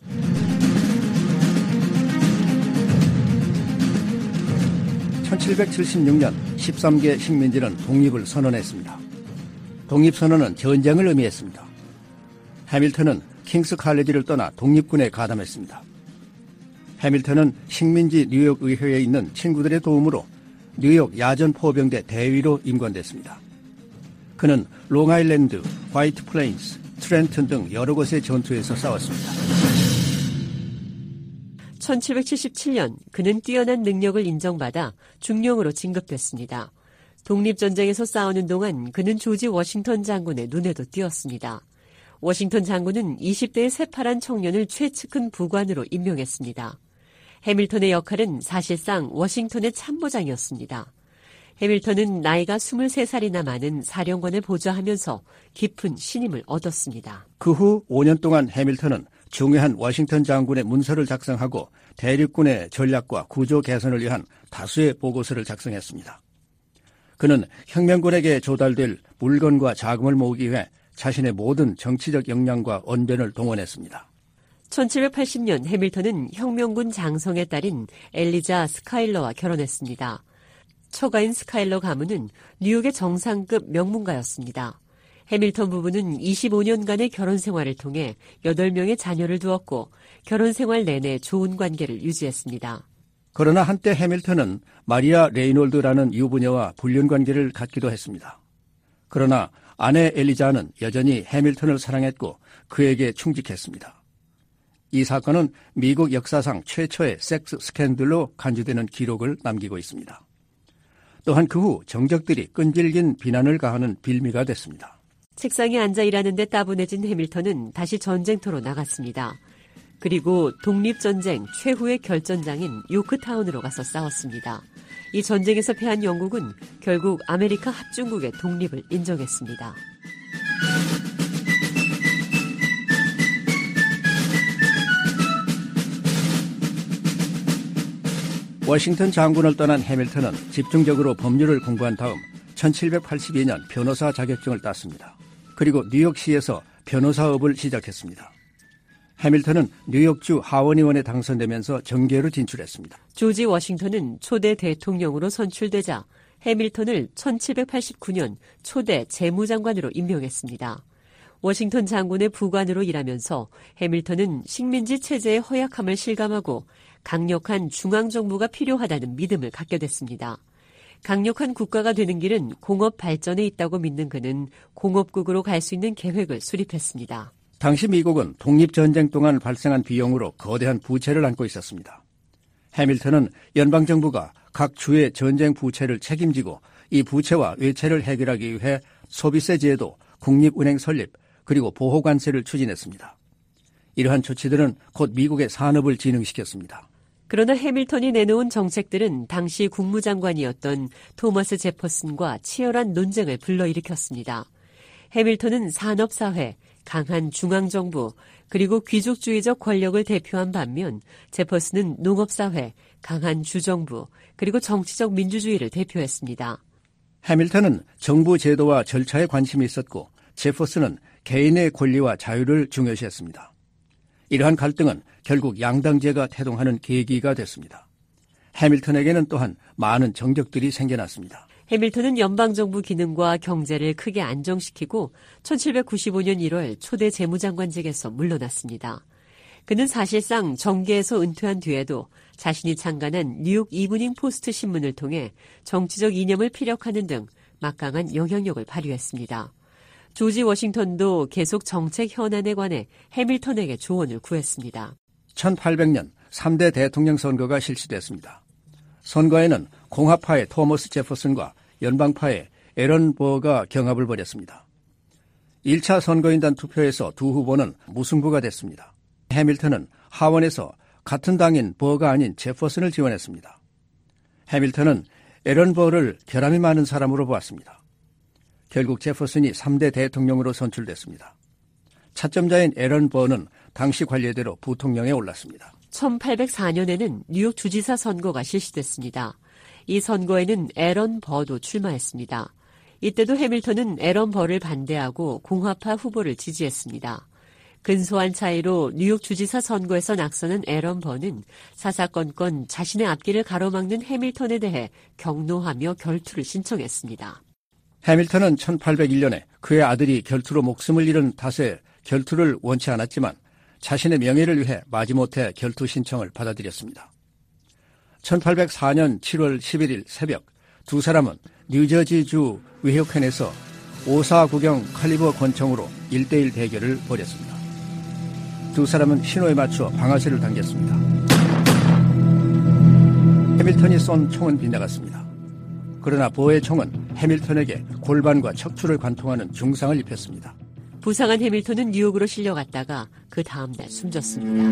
천칠백칠십육 년 십삼 개 식민지는 독립을 선언했습니다. 독립선언은 전쟁을 의미했습니다. 해밀턴은 킹스 칼리지를 떠나 독립군에 가담했습니다. 해밀턴은 식민지 뉴욕 의회에 있는 친구들의 도움으로 뉴욕 야전 포병대 대위로 임관됐습니다. 그는 롱아일랜드, 화이트 플레인스, 트렌튼 등 여러 곳의 전투에서 싸웠습니다. 천칠백칠십칠 년 그는 뛰어난 능력을 인정받아 중령으로 진급됐습니다. 독립전쟁에서 싸우는 동안 그는 조지 워싱턴 장군의 눈에도 띄었습니다. 워싱턴 장군은 이십 대의 새파란 청년을 최측근 부관으로 임명했습니다. 해밀턴의 역할은 사실상 워싱턴의 참모장이었습니다. 해밀턴은 나이가 스물세 살이나 많은 사령관을 보좌하면서 깊은 신임을 얻었습니다. 그 후 오 년 동안 해밀턴은 중요한 워싱턴 장군의 문서를 작성하고 대륙군의 전략과 구조 개선을 위한 다수의 보고서를 작성했습니다. 그는 혁명군에게 조달될 물건과 자금을 모으기 위해 자신의 모든 정치적 역량과 언변을 동원했습니다. 천칠백팔십 년 해밀턴은 혁명군 장성의 딸인 엘리자 스카일러와 결혼했습니다. 처가인 스카일러 가문은 뉴욕의 정상급 명문가였습니다. 해밀턴 부부는 이십오 년간의 결혼 생활을 통해 여덟 명의 자녀를 두었고 결혼 생활 내내 좋은 관계를 유지했습니다. 그러나 한때 해밀턴은 마리아 레이놀드라는 유부녀와 불륜 관계를 갖기도 했습니다. 그러나 아내 엘리자는 여전히 해밀턴을 사랑했고 그에게 충직했습니다. 이 사건은 미국 역사상 최초의 섹스 스캔들로 간주되는 기록을 남기고 있습니다. 또한 그 후 정적들이 끈질긴 비난을 가하는 빌미가 됐습니다. 책상에 앉아 일하는 데 따분해진 해밀턴은 다시 전쟁터로 나갔습니다. 그리고 독립전쟁 최후의 결전장인 요크타운으로 가서 싸웠습니다. 이 전쟁에서 패한 영국은 결국 아메리카 합중국의 독립을 인정했습니다. 워싱턴 장군을 떠난 해밀턴은 집중적으로 법률을 공부한 다음 천칠백팔십이 년 변호사 자격증을 땄습니다. 그리고 뉴욕시에서 변호사업을 시작했습니다. 해밀턴은 뉴욕주 하원의원에 당선되면서 정계로 진출했습니다. 조지 워싱턴은 초대 대통령으로 선출되자 해밀턴을 천칠백팔십구 년 초대 재무장관으로 임명했습니다. 워싱턴 장군의 부관으로 일하면서 해밀턴은 식민지 체제의 허약함을 실감하고 강력한 중앙정부가 필요하다는 믿음을 갖게 됐습니다. 강력한 국가가 되는 길은 공업 발전에 있다고 믿는 그는 공업국으로 갈 수 있는 계획을 수립했습니다. 당시 미국은 독립전쟁 동안 발생한 비용으로 거대한 부채를 안고 있었습니다. 해밀턴은 연방정부가 각 주의 전쟁 부채를 책임지고 이 부채와 외채를 해결하기 위해 소비세 제도, 국립은행 설립, 그리고 보호관세를 추진했습니다. 이러한 조치들은 곧 미국의 산업을 진흥시켰습니다. 그러나 해밀턴이 내놓은 정책들은 당시 국무장관이었던 토머스 제퍼슨과 치열한 논쟁을 불러일으켰습니다. 해밀턴은 산업사회, 강한 중앙정부, 그리고 귀족주의적 권력을 대표한 반면 제퍼슨은 농업사회, 강한 주정부, 그리고 정치적 민주주의를 대표했습니다. 해밀턴은 정부 제도와 절차에 관심이 있었고 제퍼슨은 개인의 권리와 자유를 중요시했습니다. 이러한 갈등은 결국 양당제가 태동하는 계기가 됐습니다. 해밀턴에게는 또한 많은 정적들이 생겨났습니다. 해밀턴은 연방정부 기능과 경제를 크게 안정시키고 천칠백구십오 년 일월 초대 재무장관직에서 물러났습니다. 그는 사실상 정계에서 은퇴한 뒤에도 자신이 창간한 뉴욕 이브닝 포스트 신문을 통해 정치적 이념을 피력하는 등 막강한 영향력을 발휘했습니다. 조지 워싱턴도 계속 정책 현안에 관해 해밀턴에게 조언을 구했습니다. 천팔백 년 삼 대 대통령 선거가 실시됐습니다. 선거에는 공화파의 토머스 제퍼슨과 연방파의 에런 버가 경합을 벌였습니다. 일 차 선거인단 투표에서 두 후보는 무승부가 됐습니다. 해밀턴은 하원에서 같은 당인 버가 아닌 제퍼슨을 지원했습니다. 해밀턴은 에런 버를 결함이 많은 사람으로 보았습니다. 결국 제퍼슨이 삼 대 대통령으로 선출됐습니다. 차점자인 에런 버는 당시 관례대로 부통령에 올랐습니다. 천팔백사 년에는 뉴욕 주지사 선거가 실시됐습니다. 이 선거에는 에런 버도 출마했습니다. 이때도 해밀턴은 에런 버를 반대하고 공화파 후보를 지지했습니다. 근소한 차이로 뉴욕 주지사 선거에서 낙선한 에런 버는 사사건건 자신의 앞길을 가로막는 해밀턴에 대해 격노하며 결투를 신청했습니다. 해밀턴은 천팔백일 년에 그의 아들이 결투로 목숨을 잃은 탓에 결투를 원치 않았지만 자신의 명예를 위해 마지못해 결투 신청을 받아들였습니다. 천팔백사 년 칠월 십일일 새벽 두 사람은 뉴저지주 위호켄에서 오사구경 칼리버 권총으로 일 대일 대결을 벌였습니다. 두 사람은 신호에 맞춰 방아쇠를 당겼습니다. 해밀턴이 쏜 총은 빗나갔습니다. 그러나 버의 총은 해밀턴에게 골반과 척추를 관통하는 중상을 입혔습니다. 부상한 해밀턴은 뉴욕으로 실려갔다가 그 다음 날 숨졌습니다.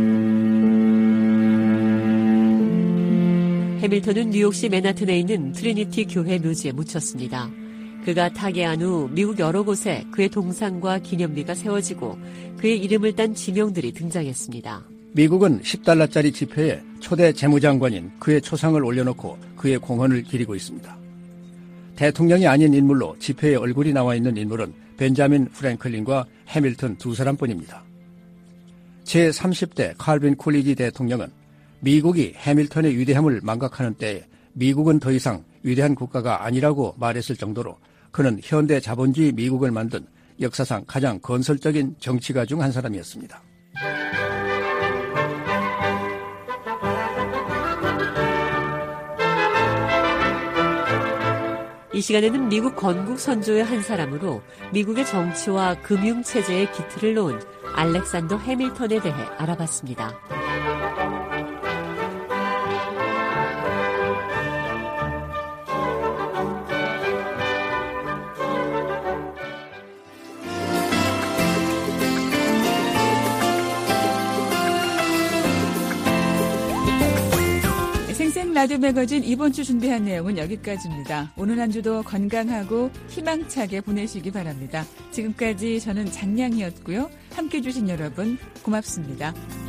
해밀턴은 뉴욕시 맨하튼에 있는 트리니티 교회 묘지에 묻혔습니다. 그가 타계한 후 미국 여러 곳에 그의 동상과 기념비가 세워지고 그의 이름을 딴 지명들이 등장했습니다. 미국은 십 달러짜리 지폐에 초대 재무장관인 그의 초상을 올려놓고 그의 공헌을 기리고 있습니다. 대통령이 아닌 인물로 지폐에 얼굴이 나와 있는 인물은 벤자민 프랭클린과 해밀턴 두 사람뿐입니다. 제삼십 대 칼빈 콜리지 대통령은 미국이 해밀턴의 위대함을 망각하는 때에 미국은 더 이상 위대한 국가가 아니라고 말했을 정도로 그는 현대 자본주의 미국을 만든 역사상 가장 건설적인 정치가 중 한 사람이었습니다. 이 시간에는 미국 건국 선조의 한 사람으로 미국의 정치와 금융체제의 기틀을 놓은 알렉산더 해밀턴에 대해 알아봤습니다. 라디오 매거진 이번 주 준비한 내용은 여기까지입니다. 오늘 한 주도 건강하고 희망차게 보내시기 바랍니다. 지금까지 저는 장량이었고요. 함께해 주신 여러분 고맙습니다.